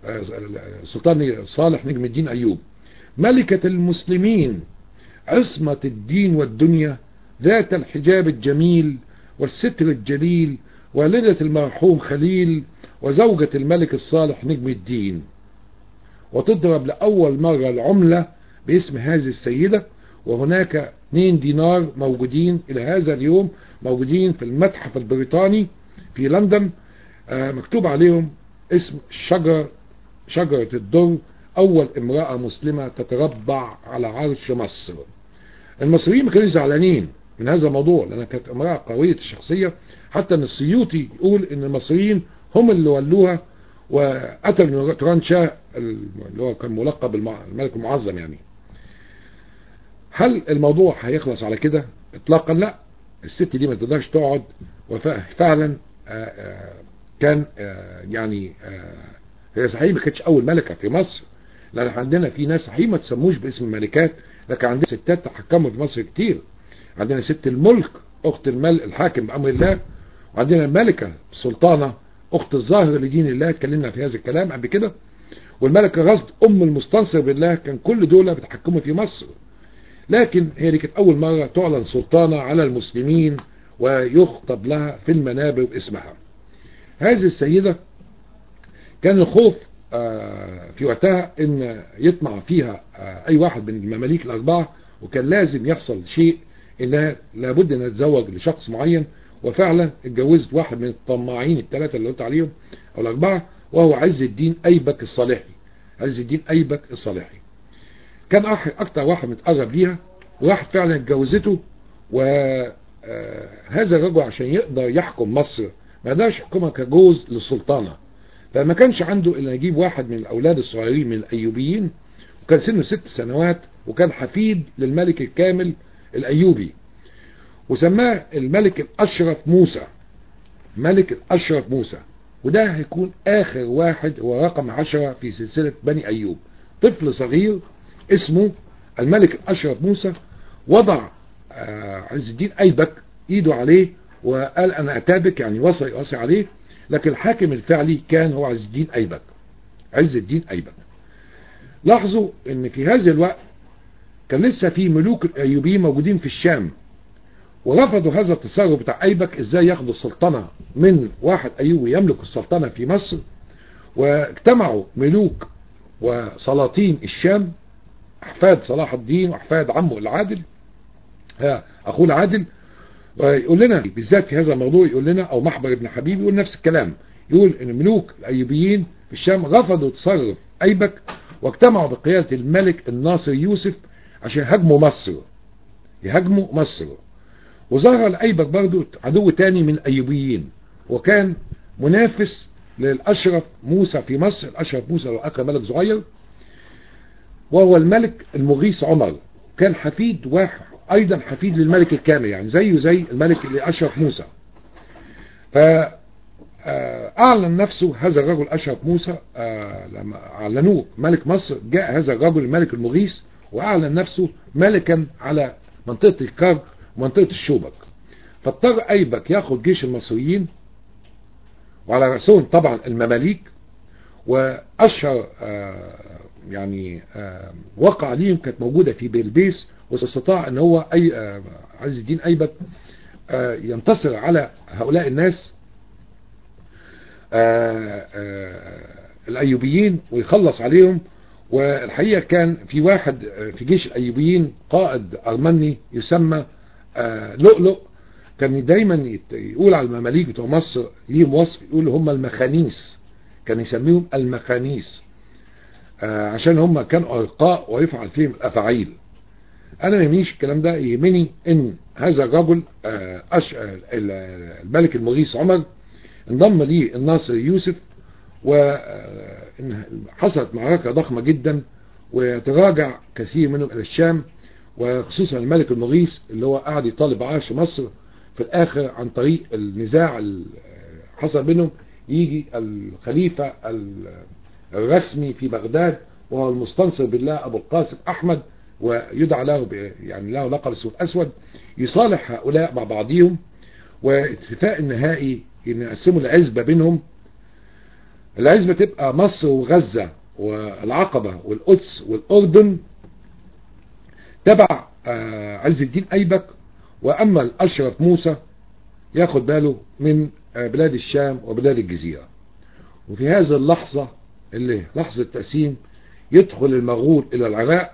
السلطان صالح نجم الدين أيوب ملكة المسلمين عصمة الدين والدنيا ذات الحجاب الجميل والستر الجليل والدة المرحوم خليل وزوجة الملك الصالح نجم الدين. وتضرب لأول مرة العملة باسم هذه السيدة، وهناك اثنين دينار موجودين إلى هذا اليوم موجودين في المتحف البريطاني في لندن، مكتوب عليهم اسم الشجرة شجرة الدر، أول امرأة مسلمة تتربع على عرش مصر. المصريين ما كانوا زعلانين من هذا الموضوع لأنها كانت امرأة قوية الشخصية، حتى ان السيوطي يقول ان المصريين هم اللي ولوها وقتل توران شاه اللي هو كان ملقب بالملك المعظم. يعني هل الموضوع هيخلص على كده؟ اطلاقا لا. الست دي ما تقدرش تقعد، وفعلا كان يعني هي صحيح ما كانتش اول ملكه في مصر، لان عندنا في ناس صحيح ما تسموش باسم الملكات، لكن عندنا ستات تحكموا في مصر كتير. عندنا ست الملك اخت الملك الحاكم بامر الله، وعندنا الملكه السلطانه اخت الظاهر لدين الله، اتكلمنا في هذا الكلام قبل كده. والملكه غصب ام المستنصر بالله، كان كل دول بتحكموا في مصر. لكن هي دي كانت اول مره تعلن سلطانه على المسلمين ويخطب لها في المنابر باسمها. هذه السيده كان الخوف في وقتها ان يطمع فيها اي واحد من المماليك الاربعه، وكان لازم يحصل شيء انها لابد ان تتزوج لشخص معين. وفعلا اتجوزت واحد من الطماعين الثلاثه اللي قلت عليهم او الاربعه، وهو عز الدين ايبك الصالحي. عز الدين ايبك الصالحي كان اكتر واحد متقرب ليها، وواحد فعلا اتجوزته. وهذا الرجل عشان يقدر يحكم مصر ما قدرش يحكمها كجوز للسلطانه، فما كانش عنده الا يجيب واحد من الاولاد الصغيرين من الايوبيين، وكان سنه ست سنوات، وكان حفيد للملك الكامل الايوبي، وسماه الملك الاشرف موسى. ملك الاشرف موسى، وده هيكون اخر واحد، هو رقم عشرة في سلسلة بني ايوب. طفل صغير اسمه الملك الاشرف موسى، وضع عز الدين ايبك ايده عليه وقال انا اتابك، يعني وصي وصي عليه، لكن الحاكم الفعلي كان هو عز الدين ايبك. عز الدين ايبك. لاحظوا ان في هذا الوقت كان لسه في ملوك الايوبيين موجودين في الشام، ورفضوا هذا التصرف بتاع ايبك، ازاي ياخدوا السلطنة من واحد ايوبي يملك السلطنة في مصر. واجتمعوا ملوك وسلاطين الشام، احفاد صلاح الدين واحفاد عمه العادل، اخوه العادل، ويقول لنا بالذات في هذا الموضوع، يقول لنا او محبر ابن حبيب يقول نفس الكلام، يقول ان ملوك الايوبيين في الشام رفضوا تصرف ايبك، واجتمعوا بقيادة الملك الناصر يوسف عشان يهاجموا مصر يهاجموا مصر وظهر الايبك برضو عدو تاني من الايوبيين، وكان منافس للاشرف موسى في مصر. الاشرف موسى لو اكل ملك صغير، وهو الملك المغيث عمر، كان حفيد واحد ايضا حفيد للملك الكامل، يعني زيه زي الملك اللي اشرف موسى. فاعلن نفسه هذا الرجل اشرف موسى، لما اعلنوه ملك مصر، جاء هذا الرجل الملك المغيث واعلن نفسه ملكا على منطقة الكرك ومنطقة الشوبك. فاضطر ايبك ياخد جيش المصريين، وعلى رأسهم طبعا المماليك، واشهر يعني وقع ليهم كانت موجودة في بلبيس، واستطاع ان هو اي عز الدين ايبك ينتصر على هؤلاء الناس الايوبيين ويخلص عليهم. والحقيقة كان في واحد في جيش الايوبيين قائد ارمني يسمى لؤلؤ، كان دايما يقول على المماليك بتوع مصر ليهم وصف، يقول هم المخانيس، كان يسميهم المخانيس عشان هم كانوا ارقاء ويفعل فيهم الافاعيل. انا ما يهمنيش الكلام ده، يهمني ان هذا الرجل الملك المغيث عمر انضم ليه الناصر يوسف، وحصلت معركة ضخمة جدا، وتراجع كثير منهم الى الشام، وخصوصا الملك المغيث اللي هو قاعد يطالب عرش مصر. في الاخر عن طريق النزاع اللي حصل بينهم يجي الخليفة الرسمي في بغداد، وهو المستنصر بالله ابو القاسم احمد، ويدعى له يعني له لقب السود الاسود، يصالح هؤلاء مع بعضهم، واتفاق النهائي ان يقسموا العزبة بينهم. العزبة تبقى مصر وغزة والعقبة والقدس والاردن تبع عز الدين ايبك، واما الاشرف موسى ياخد باله من بلاد الشام وبلاد الجزيرة. وفي هذه اللحظة اللي لحظة تقسيم يدخل المغول الى العراق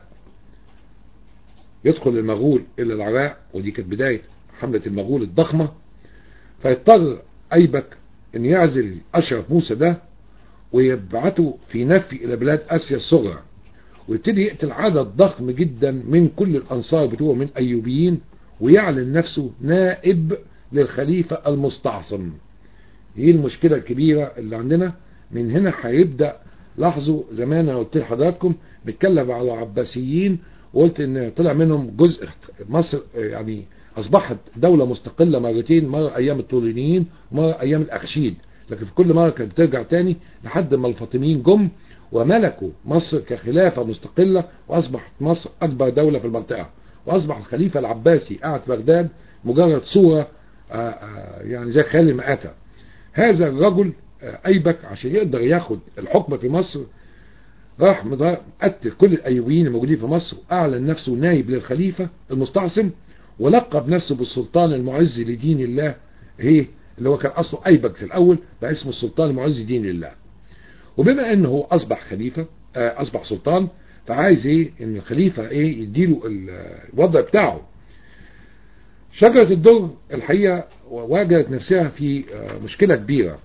يدخل المغول الى العراق ودي كانت بداية حملة المغول الضخمة. فيضطر ايبك ان يعزل اشرف موسى ده ويبعته في نفي الى بلاد اسيا الصغرى، ويبتدي يقتل عدد ضخم جدا من كل الانصار بتوعه من ايوبيين، ويعلن نفسه نائب للخليفة المستعصم. دي المشكلة الكبيرة اللي عندنا. من هنا هيبدأ. لاحظوا زمان انا قلت لحضراتكم بتكلم على العباسيين وقلت ان طلع منهم جزء. مصر يعني اصبحت دولة مستقلة مرتين، مرة ايام الطولونيين ومرة ايام الاخشيد، لكن في كل مرة كانت بترجع تاني لحد ما الفاطميين جم وملكوا مصر كخلافة مستقلة، واصبحت مصر اكبر دولة في المنطقة، واصبح الخليفة العباسي قاعد في بغداد مجرد صورة يعني زي خالي مآتة. هذا الرجل ايبك عشان يقدر ياخد الحكم في مصر راح قتل كل الايوبيين الموجودين في مصر، واعلن نفسه نائب للخليفة المستعصم، ولقب نفسه بالسلطان المعز لدين الله، هي اللي هو كان اصله ايبك في الاول بقى اسمه السلطان المعز لدين الله. وبما انه هو اصبح خليفة اصبح سلطان، فعايز ايه ان الخليفة ايه يديله الوضع بتاعه. شجرة الدر الحقيقة واجهت نفسها في مشكلة كبيرة.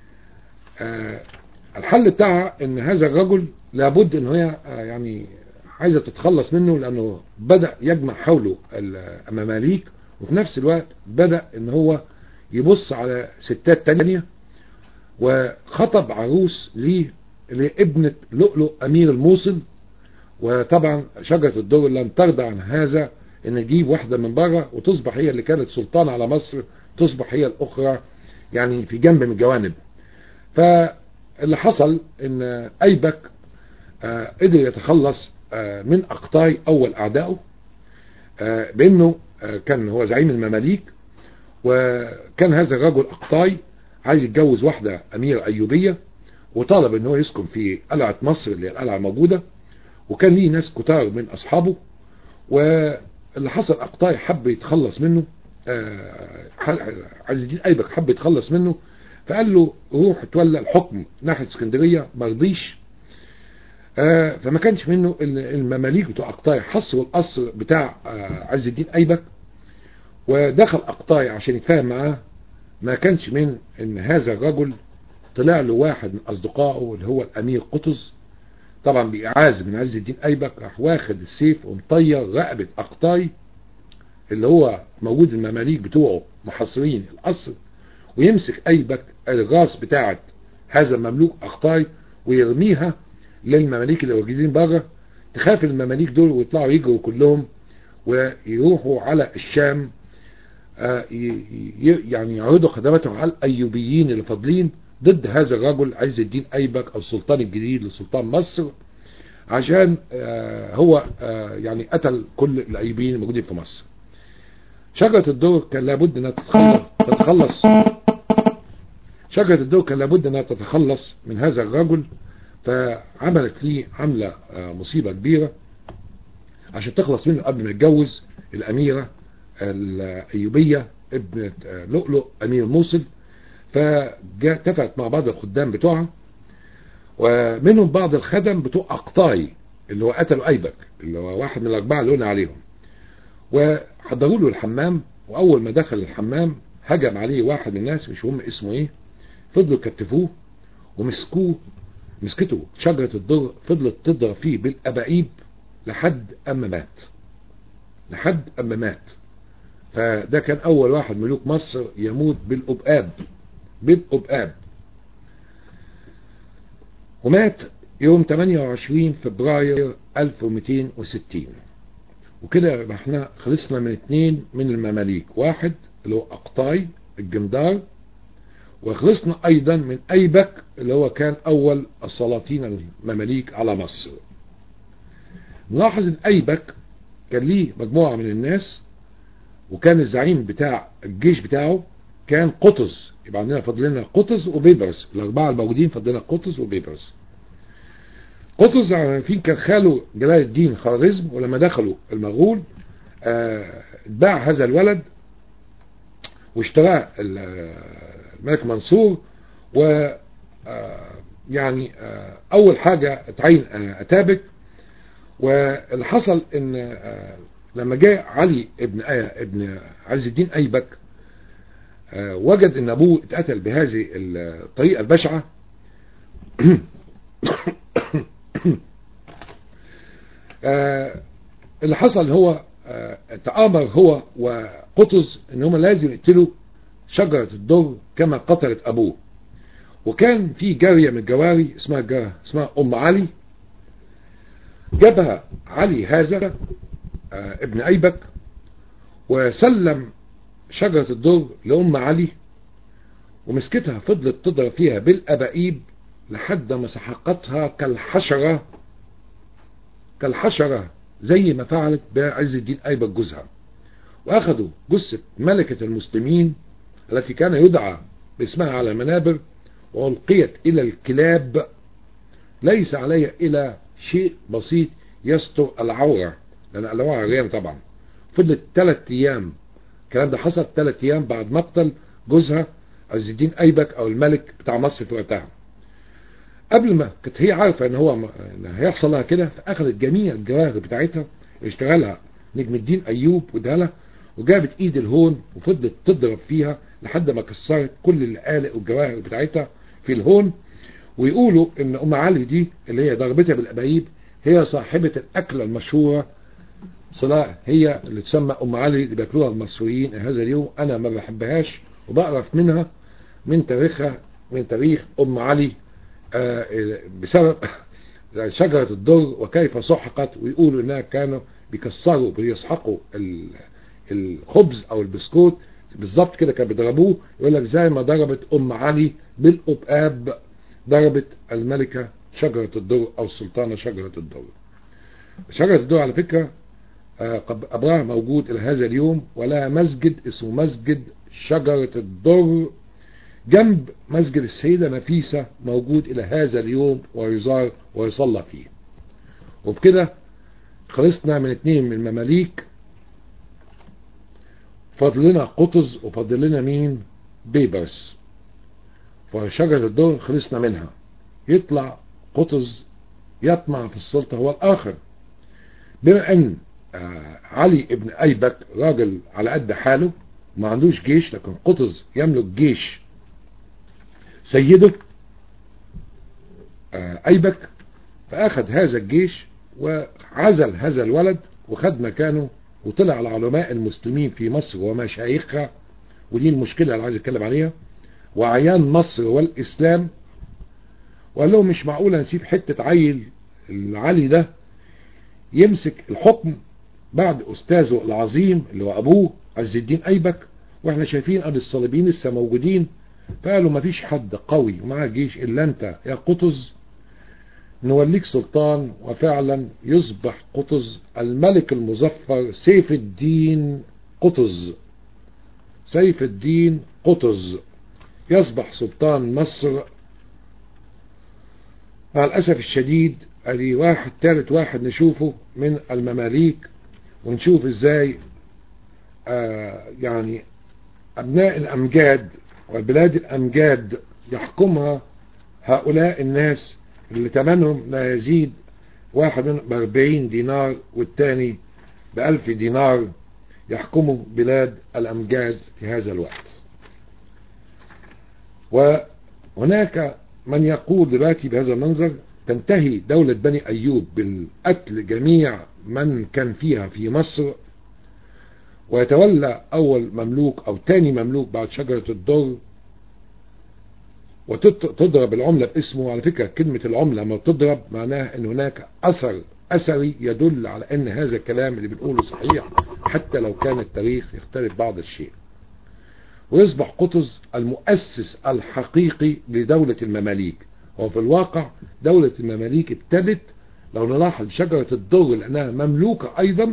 الحل بتاعها ان هذا الرجل لابد ان هي يعني عايزة تتخلص منه، لانه بدأ يجمع حوله المماليك، وفي نفس الوقت بدأ ان هو يبص على ستات تانية، وخطب عروس ليه لابنة لؤلؤ امير الموصل. وطبعا شجرة الدر لن ترضى عن هذا، ان تجيب واحدة من بره وتصبح هي اللي كانت سلطانة على مصر تصبح هي الاخرى يعني في جنب من الجوانب. فاللي حصل ان ايبك آه قدر يتخلص آه من اقطاي اول اعدائه، آه بانه آه كان هو زعيم المماليك، وكان هذا الرجل اقطاي عايز يتجوز واحدة امير ايوبية، وطالب ان هو يسكن في قلعة مصر اللي هي القلعة الموجودة، وكان ليه ناس كتار من اصحابه. واللي حصل اقطاي حب يتخلص منه، آه عز الدين ايبك حب يتخلص منه، فقال له روح تولى الحكم ناحية اسكندرية، مرضيش. آه فما كانش منه المماليك بتوع اقطاي حصروا القصر بتاع آه عز الدين ايبك، ودخل اقطاي عشان يتفاهم معاه. ما كانش من ان هذا الرجل طلع له واحد من اصدقائه اللي هو الامير قطز، طبعا بإعاز من عز الدين ايبك، راح واخد السيف ومطير رقبة اقطاي اللي هو موجود المماليك بتوعه محصرين القصر، ويمسك ايبك الراس بتاعت هذا المملوك اقطاي ويرميها للمماليك اللي موجودين بره. تخاف المماليك دول ويطلعوا يجروا كلهم ويروحوا على الشام، آه يعني يعرضوا خدماتهم على الايوبيين اللي فاضلين ضد هذا الرجل عز الدين ايبك او السلطان الجديد لسلطان مصر، عشان آه هو آه يعني قتل كل الايوبيين الموجودين في مصر. شجرة الدر كان لابد انها تتخلص شجرة الدر كان لابد انها تتخلص من هذا الرجل، فعملت ليه عملة آه مصيبة كبيرة عشان تخلص منه قبل ما يتجوز الاميرة الايوبية ابنة آه لؤلؤ امير الموصل. فجاء اتفقت مع بعض الخدام بتوعها، ومنهم بعض الخدم بتوع اقطاي اللي هو قتلوا ايبك اللي هو واحد من الاربعه اللي قلنا عليهم، وحضروا له الحمام. واول ما دخل الحمام هجم عليه واحد من الناس مش هم اسمه ايه، فضلوا كتفوه ومسكوه مسكته شجرة الدر، فضلت تضرب فيه بالابعيب لحد اما مات لحد اما مات فده كان اول واحد ملوك مصر يموت بالاباب بالاباب ومات يوم ثمانية وعشرين فبراير ألف ومئتين وستين. وكده احنا خلصنا من اثنين من المماليك، واحد اللي هو اقطاي الجمدار، وخلصنا ايضا من ايبك اللي هو كان اول السلاطين المماليك على مصر. نلاحظ ان ايبك كان ليه مجموعة من الناس، وكان الزعيم بتاع الجيش بتاعه كان قطز. يبقى عندنا فضلنا قطز وبيبرس، الاربعه الموجودين فضلنا قطز وبيبرس. قطز عارفين كان خاله جلال الدين خوارزم، ولما دخلوا المغول اتباع آه هذا الولد واشتراه الملك منصور. و آه يعني آه اول حاجه اتعين اتابك. واللي حصل ان آه لما جاء علي ابن آية ابن عز الدين ايبك آه وجد ان ابوه اتقتل بهذه الطريقه البشعه، آه اللي حصل هو آه تآمر هو وقطز ان هم لازم يقتلوا شجرة الدر كما قتلت ابوه. وكان في جارية من الجواري اسمها جارة اسمها أم علي، جابها علي هذا آه ابن أيبك وسلم شجرة الدر لأم علي، ومسكتها فضلت تضرب فيها بالأبائيب لحد ما سحقتها كالحشرة كالحشرة زي ما فعلت بعز الدين أيبك جوزها. وأخذوا جثة ملكة المسلمين التي كان يدعى باسمها على المنابر وألقيت إلى الكلاب، ليس عليها إلى شيء بسيط يستر العورة، لأن العورة عريان طبعا. فضلت ثلاث أيام، الكلام ده حصل ثلاث أيام بعد مقتل جوزها عز الدين أيبك أو الملك بتاع مصر في وقتها. قبل ما كانت هي عارفة ان هو إن هيحصل لها كده، فاخذت جميع الجواهر بتاعتها اشتغلها نجم الدين ايوب ودهلها، وجابت ايد الهون وفضلت تضرب فيها لحد ما كسرت كل الآلئ والجواهر بتاعتها في الهون. ويقولوا ان ام علي دي اللي هي ضربتها بالابايب هي صاحبة الاكلة المشهورة صلاة، هي اللي تسمى ام علي اللي بياكلوها المصريين هذا اليوم. انا ما بحبهاش وبقرف منها من تاريخها، من تاريخ ام علي بسبب شجرة الدر وكيف سحقت. ويقولوا انها كانوا بيكسروا بيسحقوا الخبز او البسكوت بالظبط كده، كانوا بيضربوه. يقول لك زي ما ضربت ام علي بالقباب ضربت الملكة شجرة الدر او السلطانة شجرة الدر. شجرة الدر على فكرة قبرها موجود الى هذا اليوم، ولها مسجد اسمه مسجد شجرة الدر جنب مسجد السيدة نفيسة موجود إلى هذا اليوم ويزار ويصلى فيه. وبكده خلصنا من اتنين من المماليك، فضل لنا قطز وفضل لنا مين؟ بيبرس. فشجرة الدر خلصنا منها، يطلع قطز يطمع في السلطة هو الآخر. بما أن علي ابن أيبك راجل على قد حاله ما عندوش جيش، لكن قطز يملك جيش سيده أيبك، فأخذ هذا الجيش وعزل هذا الولد وخد مكانه وطلع على علماء المسلمين في مصر ومشايخها، ودي المشكلة اللي عايز اتكلم عليها، وعيان مصر والإسلام، وقال لهم مش معقولة نسيب حتة عيل العلي ده يمسك الحكم بعد أستاذه العظيم اللي هو أبوه عز الدين أيبك، واحنا شايفين أن الصليبيين لسه موجودين. فقالوا ما فيش حد قوي ومعاه جيش إلا أنت يا قطز، نوليك سلطان. وفعلا يصبح قطز الملك المظفر سيف الدين قطز، سيف الدين قطز يصبح سلطان مصر. مع الأسف الشديد ادي واحد ثالث واحد نشوفه من المماليك، ونشوف ازاي آه يعني أبناء الأمجاد والبلاد الأمجاد يحكمها هؤلاء الناس اللي ثمنهم لا يزيد واحد من بأربعين دينار والتاني بألف دينار، يحكموا بلاد الأمجاد في هذا الوقت. وهناك من يقول دلوقتي بهذا المنظر تنتهي دولة بني أيوب بالقتل جميع من كان فيها في مصر، ويتولى أول مملوك أو تاني مملوك بعد شجرة الدر، وتضرب العملة باسمه. على فكرة كلمة العملة ما تضرب معناها أن هناك أثر أثري يدل على أن هذا الكلام اللي بنقوله صحيح، حتى لو كان التاريخ يختلف بعض الشيء. ويصبح قطز المؤسس الحقيقي لدولة المماليك. وفي الواقع دولة المماليك ابتدت لو نلاحظ شجرة الدر لأنها مملوكة أيضا،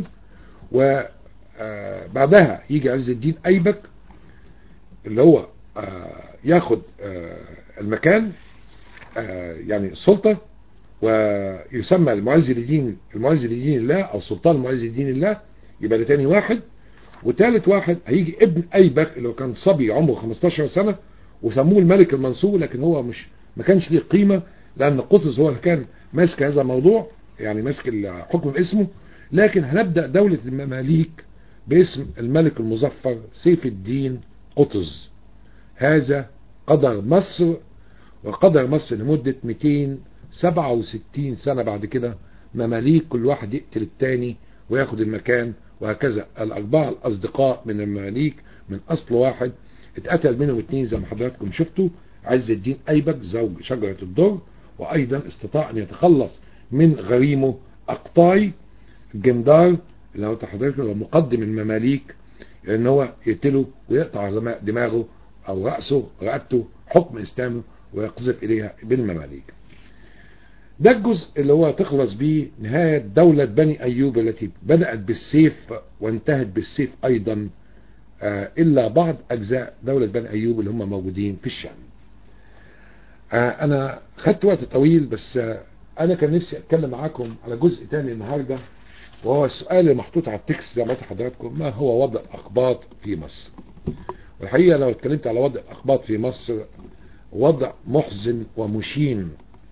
وبعدها يجي عز الدين أيبك اللي هو ياخد المكان يعني السلطة، ويسمى المعز لدين المعز لدين الله أو سلطان المعز لدين الله، يبقى ده تاني واحد. وثالث واحد هيجي ابن أيبك اللي هو كان صبي عمره خمستاشر سنة وسموه الملك المنصور، لكن هو مش ما كانش ليه قيمة لأن قطز هو اللي كان ماسك هذا الموضوع، يعني ماسك الحكم باسمه. لكن هنبدأ دولة المماليك باسم الملك المظفر سيف الدين قطز. هذا قدر مصر، وقدر مصر لمدة مئتين وسبعة وستين سنة. بعد كده مماليك كل واحد يقتل التاني وياخد المكان، وهكذا. الأربعة الأصدقاء من المماليك من أصل واحد اتقتل منهم اتنين زي ما حضراتكم شفتوا، عز الدين أيبك زوج شجرة الدر، وأيضا استطاع أن يتخلص من غريمه أقطاي الجندار اللي هو حضرتك مقدم المماليك، لأن هو يقتله ويقطع دماغه أو رأسه رقبته حكم إسلامه ويقذف إليها بالمماليك. ده الجزء اللي هو تخلص به نهاية دولة بني أيوب التي بدأت بالسيف وانتهت بالسيف أيضا، آه إلا بعض أجزاء دولة بني أيوب اللي هم موجودين في الشام. آه أنا خدت وقت طويل، بس آه أنا كان نفسي أتكلم معاكم على جزء تاني النهاردة، وهو السؤال اللي محطوط على التكست زي ما حضراتكم: ما هو وضع الأقباط في مصر؟ والحقيقة لو اتكلمت على وضع الأقباط في مصر، وضع محزن ومشين.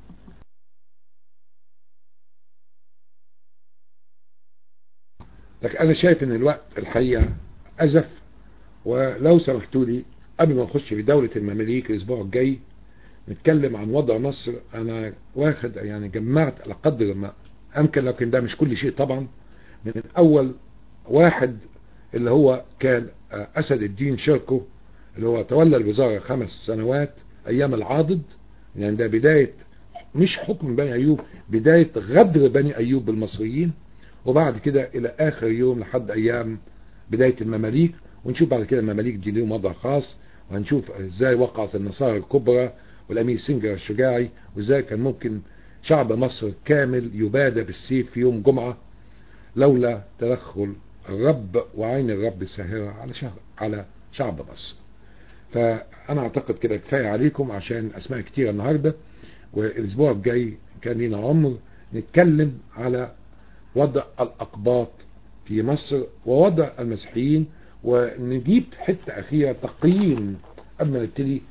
لكن أنا شايف إن الوقت الحقيقة أزف، ولو سمحتوا لي قبل ما نخش في دولة المماليك الأسبوع الجاي نتكلم عن وضع مصر. أنا واخد يعني جمعت على قدر ما أمكن، لكن ده مش كل شيء طبعا، من أول واحد اللي هو كان أسد الدين شركو، اللي هو تولى الوزارة خمس سنوات أيام العاضد. يعني ده بداية مش حكم بني أيوب، بداية غدر بني أيوب بالمصريين، وبعد كده إلى آخر يوم لحد أيام بداية المماليك. ونشوف بعد كده المماليك دي ليهم وضع خاص، وهنشوف ازاي وقعت النصارى الكبرى والأمير سنجر الشجاعي، وازاي كان ممكن شعب مصر كامل يبادى بالسيف في يوم جمعة لولا تدخل الرب وعين الرب الساهرة على شهر على شعب مصر. فأنا أعتقد كده كفاية عليكم عشان أسماء كتيرة النهاردة، والأسبوع الجاي كان لنا عمر نتكلم على وضع الأقباط في مصر ووضع المسيحيين، ونجيب حتة أخيرة تقييم قبل ما نبتدي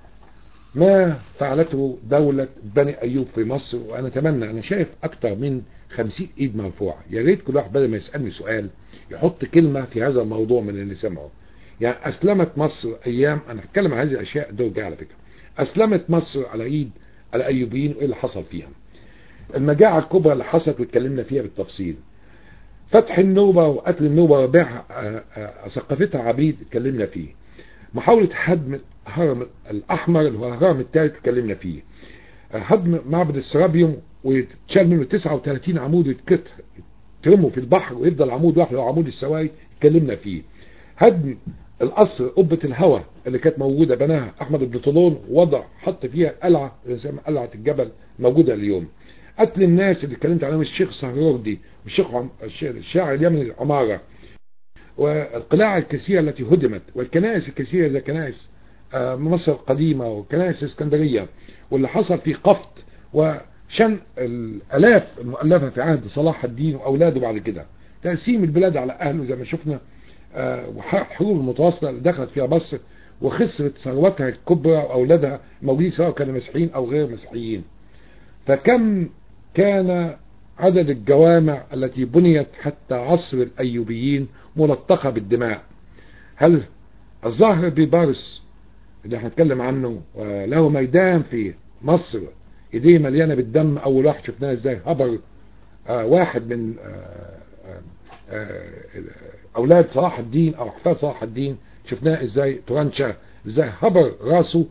ما فعلته دولة بني أيوب في مصر. وأنا أتمنى، أنا شايف أكتر من خمسين إيد مرفوعة، يا ريت كل واحد بدل ما يسألني سؤال يحط كلمة في هذا الموضوع من اللي سمعه. يعني أسلمت مصر أيام، أنا هتكلم عن هذه الأشياء دول جاي على فكرة، أسلمت مصر على إيد الأيوبيين وإيه اللي حصل فيها، المجاعة الكبرى اللي حصلت واتكلمنا فيها بالتفصيل، فتح النوبة وقتل النوبة وبيع ثقافتها عبيد اتكلمنا فيه، محاولة هدم الهرم الأحمر اللي هو الهرم الثالث اتكلمنا فيه، هدم معبد السرابيوم ويتشال منه تسعة وثلاثين عمود ويترموا في البحر ويفضل عمود واحد هو عمود السواي اتكلمنا فيه، هدم القصر قبة الهوى اللي كانت موجودة بناها أحمد بن طولون، وضع حط فيها قلعة زي ما قلعة الجبل موجودة اليوم، قتل الناس اللي اتكلمت عنهم الشيخ سهروردي والشيخ الشاعر اليمني عمارة، والقلاع الكثيرة التي هدمت، والكنائس الكثيرة زي كنائس مصر القديمة وكنائس اسكندرية، واللي حصل في قفط وشن الآلاف المؤلفة في عهد صلاح الدين وأولاده، بعد كده تقسيم البلاد على أهله زي ما شفنا، وحروب المتواصلة اللي دخلت فيها مصر وخسرت ثروتها الكبرى وأولادها موجودين سواء كانوا مسيحيين أو غير مسيحيين. فكم كان عدد الجوامع التي بنيت حتى عصر الأيوبيين ملطخة بالدماء؟ هل الظاهر ببارس اللي هنتكلم عنه له ميدان في مصر ايديه مليانة بالدم، اول واحد شفناه ازاي هبر آه واحد من آه آه اولاد صلاح الدين او احفاد صلاح الدين، شفناه ازاي ترانشا ازاي هبر راسه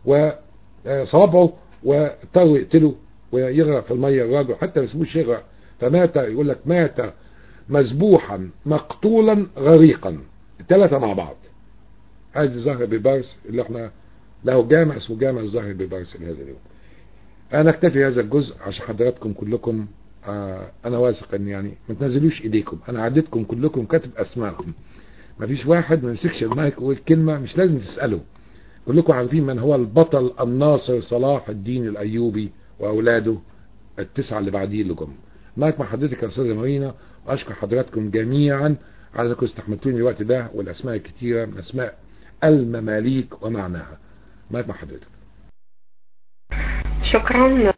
وصابعه واضطروا يقتلوا ويغرق في المية الراجل، حتى ما يسموش يغرق، فمات، يقول لك مات مذبوحا مقتولا غريقا، الثلاثة مع بعض. هذا الظاهر ببارس اللي احنا له جامع اسمه جامع الظاهر ببارس لهذا اليوم. انا اكتفي هذا الجزء عشان حضراتكم كلكم، آه انا واثق ان يعني ما تنزلوش ايديكم، انا عديتكم كلكم كاتب اسماءكم، ما فيش واحد ما يمسكش المايك ويقول كلمه مش لازم تساله، كلكم عارفين من هو البطل الناصر صلاح الدين الايوبي واولاده التسعه اللي بعديه اللي جم. مايك مع حضرتك يا استاذه مارينا، واشكر حضراتكم جميعا على انكم استحملتوني الوقت ده والاسماء الكثيره من اسماء المماليك ومعناها. مايك مع حضرتك. شكرا.